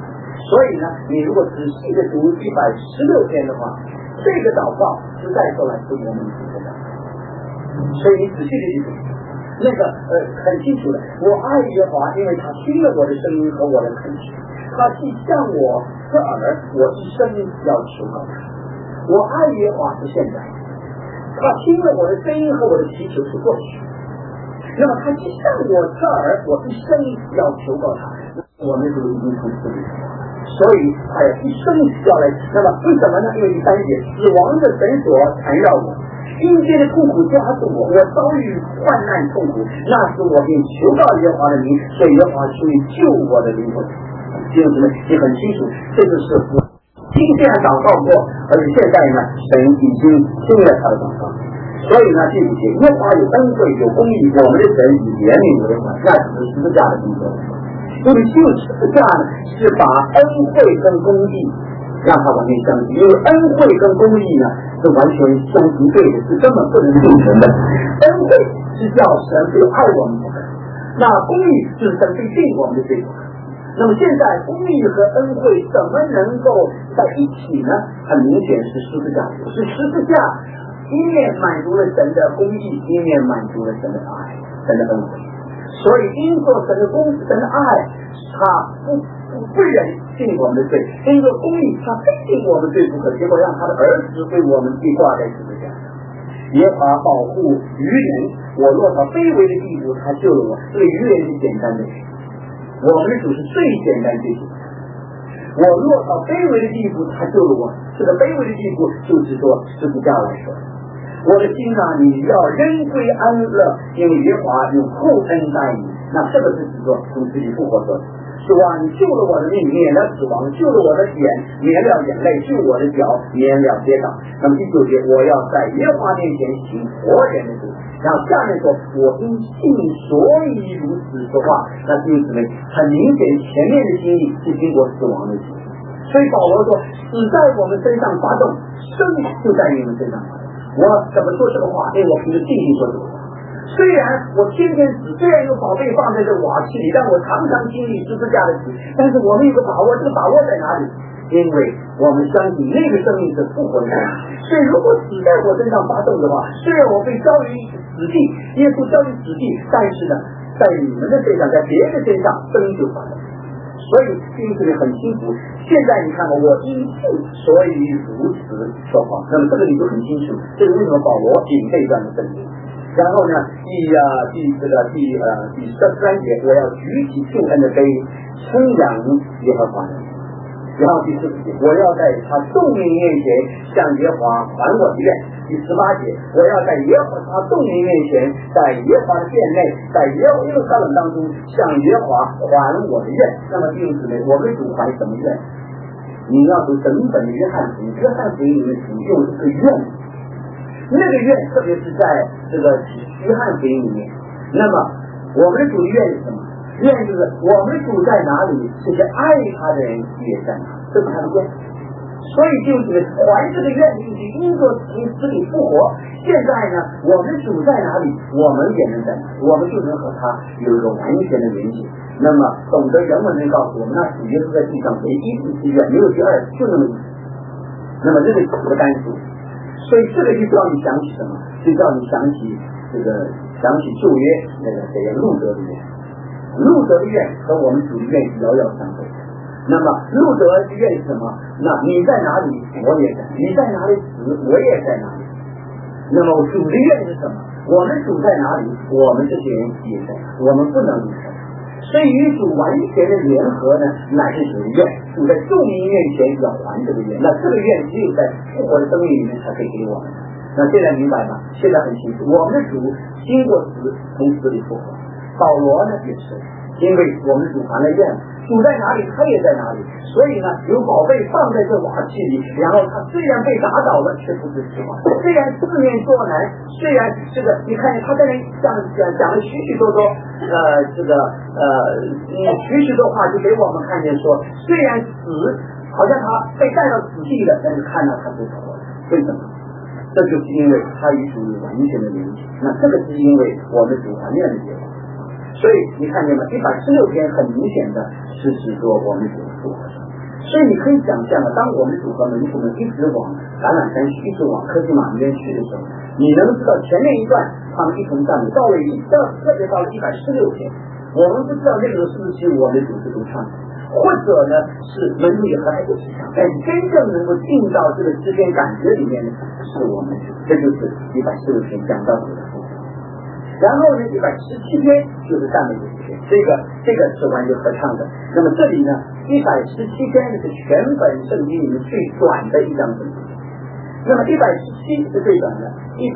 所以呢，你如果仔细的读116篇的话，这个祷告实在说来是我们主的祷告。所以你仔细的去读，那个很清楚的，我爱耶和华，因为他听了我的声音和我的恳求，他既向我侧耳，我一生要求告他。我爱耶和华是现在，他听了我的声音和我的祈求是过去。那么他既向我侧耳，我一生要求告他。我们就已经从死里出来，所以他要一生要来。那么为什么呢？因为第3节，死亡的绳索缠绕我，阴间的痛苦抓住我，我遭遇患难痛苦，那时我便求告耶和华的名，所以耶和华出于救我的灵魂。弟兄姊妹，你很清楚，这就是我今天祷告过，而且现在呢，神已经听了他的祷告。所以呢，第5节，耶和华有恩惠有公义，我们的神以怜悯为怀，那只是十字架的工作。因为只有十字架呢，是把恩惠跟公义让它完全相近，因为恩惠跟公义呢是完全相敌对的，是根本不能并存的。恩惠是叫神非爱我们不可，那公义是神非定我们的罪不可。那么现在公义和恩惠怎么能够在一起呢？很明显是十字架，是十字架一面满足了神的公义，一面满足了神的爱，神的恩惠。所以因着神的公义、神的爱，他不忍定我们的罪；因着公义，他非定我们罪不可。结果让他的儿子为我们被挂在十字架上。耶和华保护愚人，我落到卑微的地步，他救了我。这个愚人是简单的事，我们的主是最简单最简单。我落到卑微的地步，他救了我。这个卑微的地步，就是说十字架来说。我的心啊，你要仍归安乐，因为耶和华有厚恩待你。那这个是指说从死里复活说的，主啊，你救了我的命，免了死亡，救了我的眼，免了眼泪，救我的脚，免了跌倒。那么第9节，我要在耶和华面前行活人的主。然后下面说，我因信所以如此说话。那弟兄姊妹，很明显前面的经历是经过死亡的经历，所以保罗说，死在我们身上发动，生就在你们身上发动。我怎么说这个话？因为我凭着信心说这个话。虽然我天天死，虽然有宝贝放在这瓦器里，让我常常经历十字架的死，但是我们有个把握，这个把握在哪里？因为我们相信那个生命是复活的。所以如果死在我身上发动的话，虽然我被交于死地，耶稣交于死地，但是呢，在你们的身上，在别人身上生就发动。所以弟兄姊妹很清楚，现在你看吧，我因信所以如此说话。那么这个你就很清楚，这是为什么保罗引这一段的圣经。然后呢，第13节，我要举起救恩的杯，称扬耶和华的名。然后第14节，我要在他众民面前向耶和华还我的愿。第18节，我要在耶和华众民面前，在耶和华的殿内，在耶路撒冷当中向耶和华还我的愿。那么弟兄姊妹，我们主还什么愿？你要读整本的约翰福音，约翰福音里面主用这个愿，那个愿特别是在这个约翰福音里面。那么我们的主愿是什么？愿就是我们主在哪里，这些爱他的人也在哪里，这是他的愿。所以就是还这个愿力，因着从死里复活。现在呢，我们主在哪里，我们也能在哪里，我们就能和他有一个完全的连接。那么懂得人文人告诉我们，那主耶稣在地上唯一不是愿，没有第二，就那么一次。那么这是9个单数。所以这个就叫你想起什么？就叫你想起想起旧约那个谁路德的愿，路德的愿和我们主的愿是遥遥相对。那么路德的愿是什么？那你在哪里，我也在；你在哪里死，我也在哪里。那么主的愿是什么？我们主在哪里，我们这些人也在哪里，我们不能离开。所以与主完全的联合呢，乃是主的愿。主在众民面前要还这个愿，那这个愿只有在复活的生命里面才可以给我们。那现在明白吗？现在很清楚，我们的主经过死，从死里复活。保罗呢也是，因为我们主还了愿，主在哪里，他也在哪里。所以呢，有宝贝放在这瓦器里，然后他虽然被打倒了，却不是死亡。虽然四面作难，虽然这个你看他在那讲了许许多多许许多话，就给我们看见说，虽然死好像他被带到死地了，但是看到他是活的。为什么？这就是因为他与主有完全的连接。那这个是因为我们主还愿的结果。所以你看见吗？116篇很明显的是指说我们主复活。 所以你可以想象当我们主和门徒们一直往橄榄山去，一直往科西玛那边去的时候，你能知道前面一段他们一同赞美，到了特别到了116天，我们不知道那个是不是我们主是独唱，或者呢是门徒也和他一起唱，但真正能够进到这个之间感觉里面呢，是我们主，这就是116天讲到主的部分。然后呢117天就是赞美的时间，这个是完全合唱的。那么这里呢117天是全本圣经里面最短的一章圣经，那么117是最短的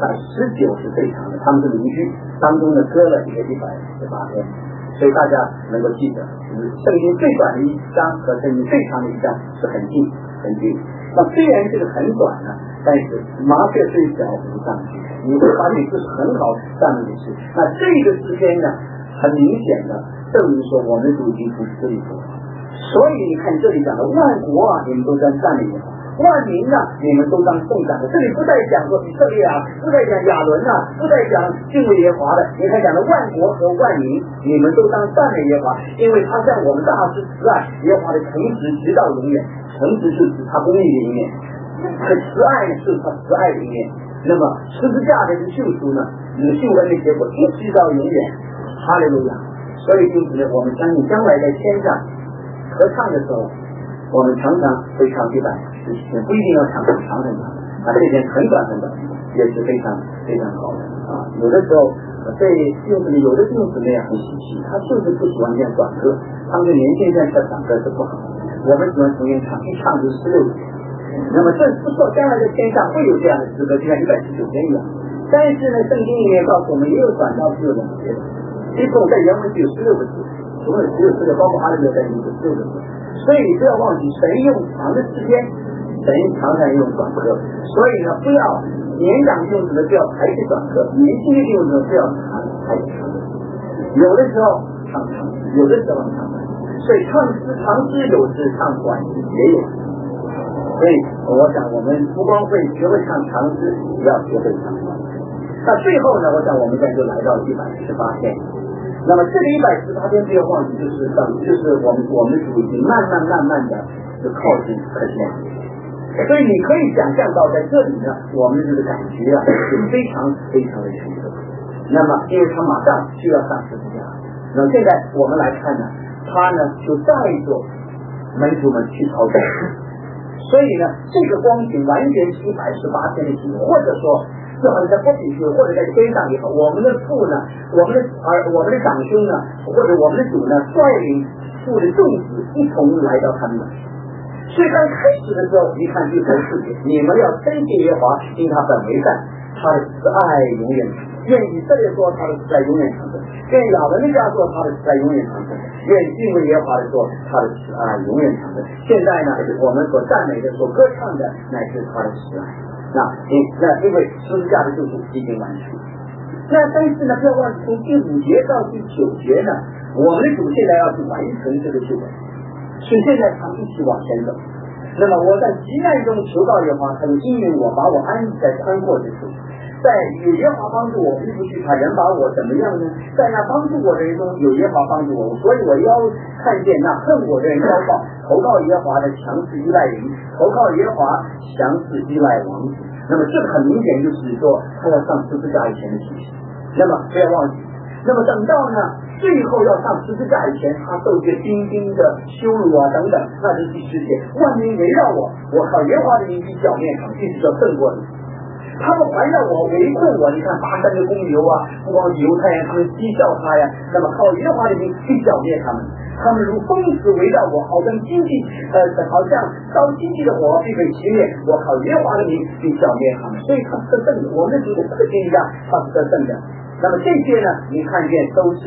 ，119是最长的，他们是邻居，当中呢割了一个118天，所以大家能够记得圣经最短的一章和圣经最长的一章是很近。那虽然这个很短呢，但是麻雀虽小不上去，你会发现这是很好赞美的事。那这个诗篇呢很明显的证明说我们主已经从这里走了，所以你看这里讲的万国啊，你们都在赞美耶和华，万民啊，你们都当颂赞的。这里不再讲说以色列啊，不再讲亚伦啊，不再讲敬畏耶和华的，你看讲的万国和万民，你们都当赞美耶和华，因为他向我们大施慈爱，耶和华的诚实直到永远，诚实就是他公义的一面，可慈爱是他慈爱的一面。那么十字架的救赎呢，救恩的结果一直到永远，哈利路亚。所以因此呢，我们相信将来在天上合唱的时候，我们常常会唱117天，不一定要唱很长很长，这天很短很短，也是非常非常好的啊。有的时候对弟兄姊妹，有的弟兄姊妹很稀奇，他就是不喜欢这样短歌，他们的年轻人在短歌是不好的，我们喜欢从原唱，一唱就16节。那么这不说将来在天上会有这样的诗歌，就像119天一样。但是呢，圣经里面告诉我们也有短到16节的，一共在原文只有16个字，总共只有4个，包括哈利路亚在里面16个字。所以你不要忘记，神用长的诗篇，神常常用短歌。所以呢，不要年长用的不要排斥短歌，年轻的用的不要排斥长歌。有的时候唱长，有的时候唱短，所以唱诗长诗有时，唱短诗也有。所以我想我们不光会学会唱长诗，也要学会唱短诗。那最后呢，我想我们现在就来到118天。那么这个118天不要忘记，就是我们主已经慢慢的就靠近科西玛。所以你可以想象到在这里呢，我们这个感觉啊是非常非常的深刻。那么因为他马上就要上十字架，那么现在我们来看呢，他呢就带着门徒们去操作。所以呢，这个光景完全是118天的经历，或者说就好像在波比区或者在天上也好，我们的父呢，我们的长兄呢，或者我们的主呢，率领父的众子一同来到他们那里。所以刚开始的时候，一看就说4节，你们要称谢耶和华，因他本为善，他的慈爱永远长存。愿以色列说他的慈爱永远长存，愿亚伦的家说他的慈爱永远长存，愿敬畏耶和华的说他的慈爱永远长存。现在呢，我们所赞美的、所歌唱的，乃是他的慈爱。那因为十字架的救赎已经完成。那但是呢，不要忘记从第5节到第9节呢，我们的主现在要去完成这个救恩，所以现在他们一起往前走。那么我在急难中求告耶和华，他就应允我，把我安置在宽阔之处。在有耶和华帮助我，必不惧怕人把我怎么样呢？在那帮助我的人中有耶和华帮助我，所以我要看见那恨我的人高报，投靠耶和华的强势依赖人，投靠耶和华强势依赖王子。那么这个很明显就是说他要上十字架以前的情形。那么不要忘记，那么等到呢最后要上十字架以前，他受这钉钉的羞辱啊等等，那是第10节，万民围绕我，我靠耶和华的名比脚面上，这是叫胜过你。他们环绕我，围困我，你看巴山的公牛啊，不光是犹太人，他们讥笑他呀。那么靠耶和华的名去剿灭他们，他们如风势围绕我，好像好像烧经济的火必被熄灭。我靠耶和华的名去剿灭他们，所以他是得胜的。我们的主这个经历上，他是得胜的。那么这些呢，你看见都是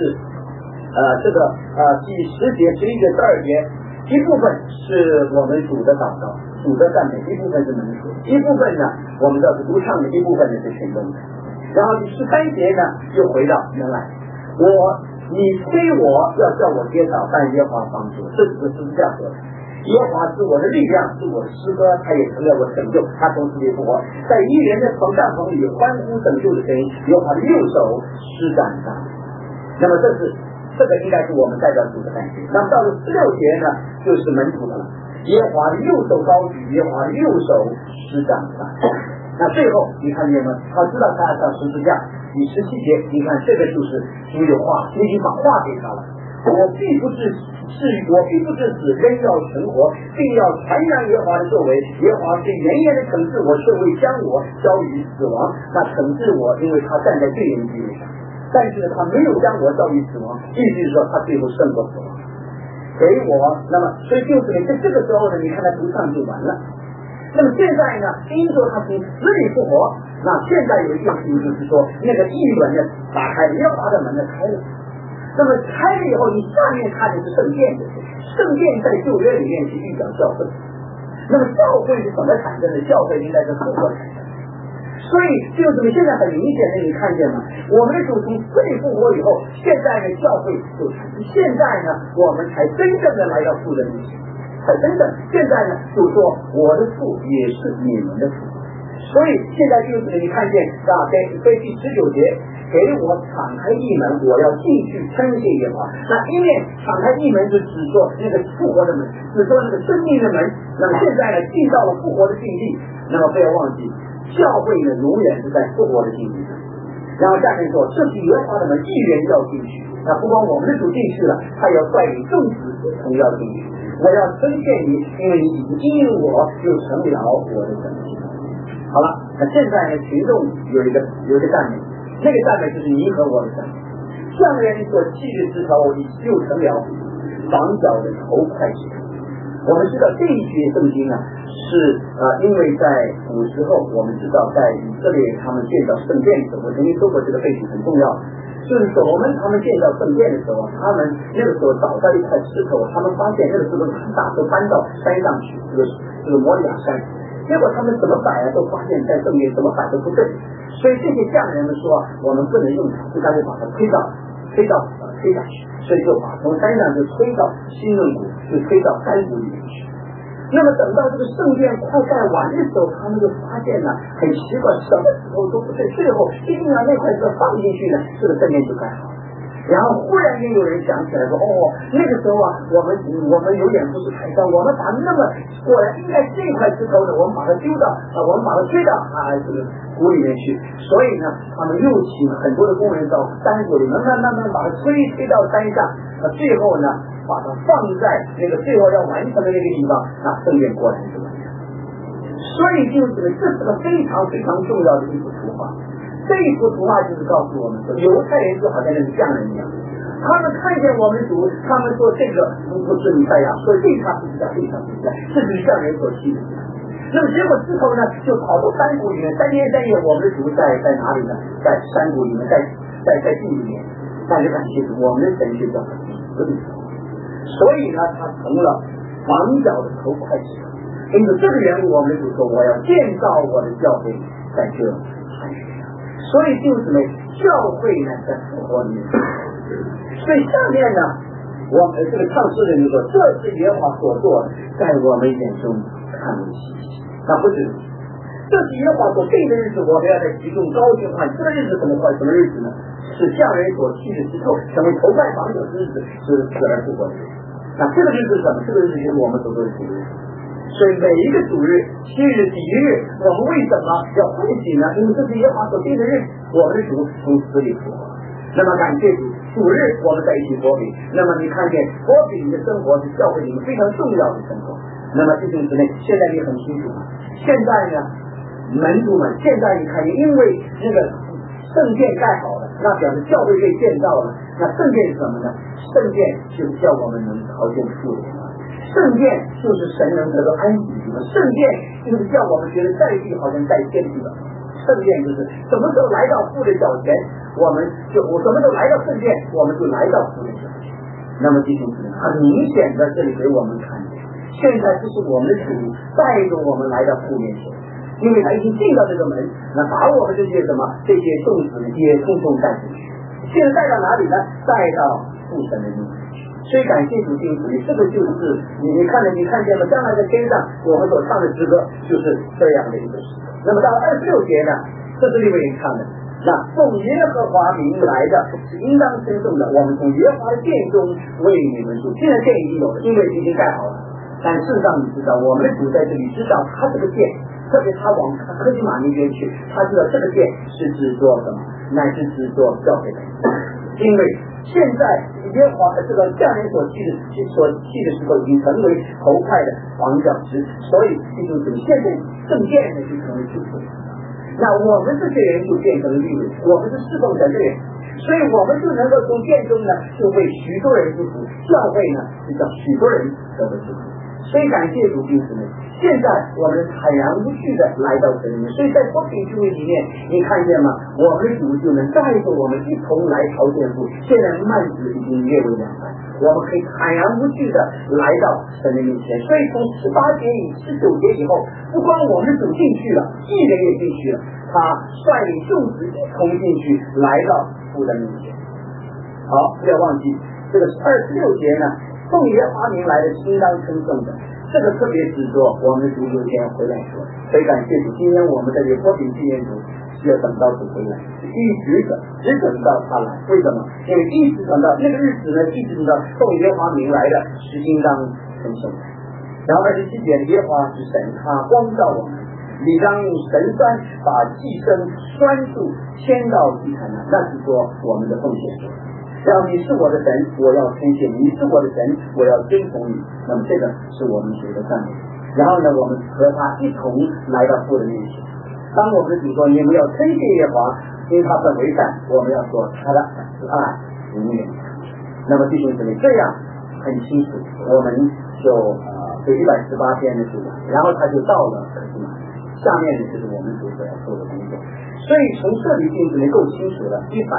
第10节、11节、12节，一部分是我们主的祷告。主的赞美，一部分是门徒，一部分呢我们的独唱的，一部分呢是群众的。然后第13节呢又回到原来，你催我要叫我跌倒，但耶和华帮助，这是十字架所的。耶和华是我的力量，是我的诗歌，他也成了我的拯救，他从死里复活，在一人的帐篷里欢呼拯救的声音，耶和华的右手施展上。那么这个应该是我们代表主的感觉。那么到了16节呢，就是门徒的了。 耶和华的右手高举，耶和华的右手施展开。那最后你看见吗？他知道他要上十字架。第17节，你看这个就是主有话，主已经把话给他了。我必不至死，仍要存活，并要传扬耶和华的作为。耶和华是严严的惩治我，却未将我交于死亡。那惩治我，因为他站在罪人地位上，但是他没有将我交于死亡，意思是说他最后胜过死亡。给我，那么所以就是在这个时候呢，你看他读上就完了。那么现在呢，因着他从死里复活，那现在有一件事情就是说，那个异门呢打开了，耶和华的门呢开了。那么开了以后，你下面看的是圣殿的，圣殿在旧约里面是预表教会。那么教会是怎么产生的？教会应该是复活产生的。所以就是现在很明显的，你看见吗？我们的主从死里复活以后，现在呢教会就产生，现在呢我们才真正的来到父的面前。才真正现在呢，就说我的父也是你们的父，所以现在就是你看见在第19节，给我敞开一门，我要进去称谢耶和华。那一面敞开一门是指说那个复活的门，指说那个生命的门。那么现在呢，进到了复活的境地，那么不要忘记，教会呢永远是在复活的境地上。然后下面说，这是耶和华的门，一人要进去。那不光我们的主进去了，他要率领众子同要进去。我要称谢你，因为你已经因我就成了我的神。好了，那现在呢，群众有一个赞美，那个赞美就是你和我的神。匠人所砌的石头，你就成了房角的头块石头。我们知道这一节圣经呢，是因为在古时候，我们知道在以色列他们建造圣殿的时候，我曾经说过这个背景很重要。就是所罗门他们建造圣殿的时候，他们那个时候找到一块石头，他们发现那个石头很大，都搬到山上去，这个摩利亚山。结果他们怎么摆啊，都发现在圣殿怎么摆都不对。所以这些匠人们说，我们不能用它，就干脆把它推下去，所以就把从山上就推到新论谷，就推到山谷里面去。那么等到这个圣殿快盖完的时候，他们就发现了很奇怪，什么时候都不对，最后一定要那块石头放进去呢，这个圣殿就盖好了。然后忽然间有人想起来说，那个时候啊，我们有点不是太高，我们把那么果然应该这块石头呢，我们把它丢到我们把它推到这个谷里面去。所以呢，他们又请很多的工人到山谷里面慢慢把它推到山上，最后呢，把它放在那个最后要完成的那个地方，圣殿果然就完成。所以就是这是个非常非常重要的一幅图画。这一幅图画就是告诉我们说，犹太人就好像那个匠人一样，他们看见我们主，他们说这个不是弥赛亚，所以对他不是这就是匠人所砌的。那么结果之后呢，就跑到山谷里面，3天3夜，我们的主在哪里呢？在山谷里面，在地里面。大家感谢主，我们的神学叫所以呢，他成了房角的头块石头。因此这个缘故，我们的主说，我要建造我的教会在这磐石上。所以就是呢，教会呢在复活里面。所以下面呢，我们这个唱诗人就说，这是耶和华所做的，在我们眼中看为稀奇。那不是，这是耶和华所定的日子，我们要在其中高兴欢。这个日子怎么什么日子呢？是匠人所砌的石头成为头块房角之日子，是死而复活的日子。那这个日子是什么？这个日子就是我们所做的主日。所以每一个主日、7日、第1日，我们为什么要欢喜呢？因为这是耶和华所定的日子，我们的主从死里复活。那么感谢主，主日我们在一起擘饼。那么你看见擘饼的生活是教会里面非常重要的生活。那么弟兄姊妹，现在你很清楚了。现在呢，门徒们，现在你看见，因为那个圣殿盖好了，那表示教会被建造了。那圣殿是什么呢？圣殿就是叫我们能朝见父的。圣殿就是神能得到安息的地方，圣殿就是叫我们觉得在地好像在天地了。圣殿就是什么时候来到父的脚前，我什么时候来到圣殿，我们就来到父的脚前。那么弟兄姊妹，很明显的这里给我们看见，现在这是我们的主带着我们来到父面前，因为他已经进到这个门，那把我们这些这些众子也通通带进去。现在带到哪里呢？带到父神的面前。所以感谢主弟兄姊妹，这个就是你看见了，将来在天上我们所唱的诗歌就是这样的一个诗。那么到26节呢，这是利未人唱的，那奉耶和华名来的是应当称颂的，我们从耶和华的殿中为你们住。现在殿已经有了，因为已经盖好了， 但事实上你知道，我们的主在这里知道他这个殿，特别他往科西玛那边去，他知道这个殿是指做什么，乃是指做教会的。因为现在耶和华的这个匠人所砌的时候，已经成为头块的黄角石，所以弟兄姊妹，现在正殿呢就成为主仆。那我们这些人就变成了利未，我们是侍奉神的人，所以我们就能够从殿中呢，就为许多人祝福，教会呢就叫许多人得到祝福。所以感谢主弟兄们，现在我们坦然无惧的来到神里面，所以在脱贫聚会里面，你看见吗？我们的主就能带着我们一同来朝见父。现在幔子已经列为两半，我们可以坦然无惧的来到神的面前。所以从18节以19节以后，不光我们主进去了，艺人也进去了，他率领众子一同进去，来到父的面前。好，不要忘记这个26节呢，奉耶和华名来的，应当称颂的。这个特别指着我们的主有一天回来说，所以感谢主，今天我们这里脱贫纪念主是要等到主回来，一直等到他来。为什么？因为一直等到那个日子呢，一直等到奉耶和华名来的是应当称颂的。然后27节，耶和华是神，他光照我们，理当用神酸把寄生拴住，牵到祭坛上，那是说我们的奉献。然后你是我的神，我要称谢你；你是我的神，我要遵从你。那么这个是我们主的赞美。然后呢，我们和他一同来到父的面前。当我们的主说你们要称谢耶和华，因为他本为善，我们要说他的慈爱永远。那么弟兄姊妹，这样很清楚，我们就这118天的主，然后他就到了可西玛。下面呢就是我们主所要做的工作。所以从这里弟兄姊妹够清楚了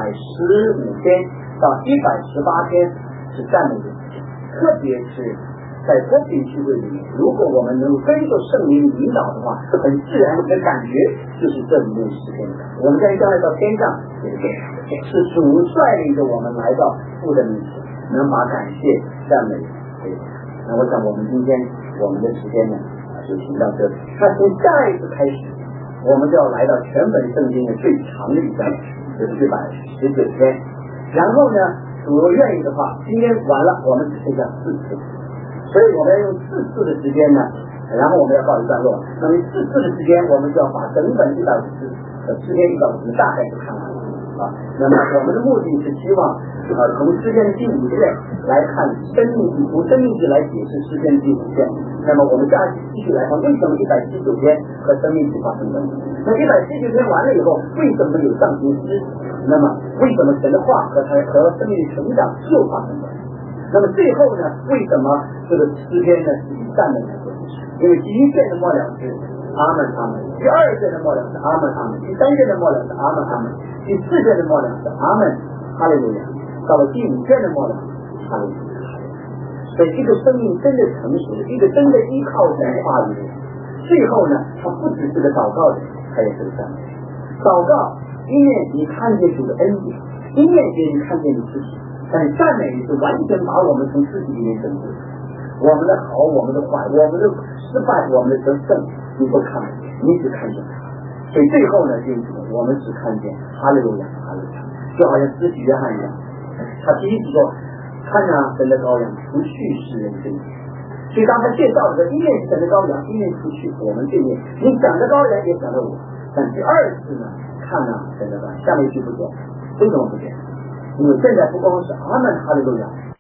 ，115天到118天是赞美的时间，特别是在脱贫聚会里面，如果我们能跟着圣灵引导的话，很自然的感觉就是这里面时间的。我们将来到天上也是这样，是主率领着我们来到父的面前，能把感谢赞美给我。那我想我们今天我们的时间呢就停到这里。那从下一次开始，我们就要来到全本圣经的最长的一章，就是119天。然后呢，主若愿意的话，今天完了，我们只剩下4次，所以我们要用4次的时间呢，然后我们要告一段落。那么4次的时间，我们就要把整本150诗篇150大概就看完了啊。那么我们的目的是希望从诗篇的第5卷来看生命记，从生命记来解释诗篇第5卷。那么我们下期继续来看为什么179天和生命记发生关系。那179天完了以后，为什么有上行诗？那么为什么神的话和生命的成长又发生关系？那么最后呢，为什么这个诗篇呢是以赞美来做？因为第1卷的末了是阿门阿门，第2卷的末了是阿门阿门，第3卷的末了是阿门阿门，第4卷的末了是阿门哈利路亚，到了第5卷的末了哈利路亚。所以这个生命真的成熟了，一个真的依靠神话语的人，最后呢，他不只是个祷告人，他也是个赞美。祷告一面你看见主的恩典，一面给你看见你自己，但赞美是完全把我们从自己里面拯救，我们的好，我们的坏，我们的失败，我们的得胜，你都看不见，你只看见他。所以最后呢，就是我们只看见哈利路亚哈利路亚，就好像施洗约翰一样，他第一次说看啊，神的羔羊除去世人罪孽。所以当他介绍的一面是神的羔羊，一面除去我们罪孽，你想的羔羊也想到我。但第二次呢，看啊，神的羔羊，下面一句不讲，为什么不讲？因为现在不光是阿门哈利路亚，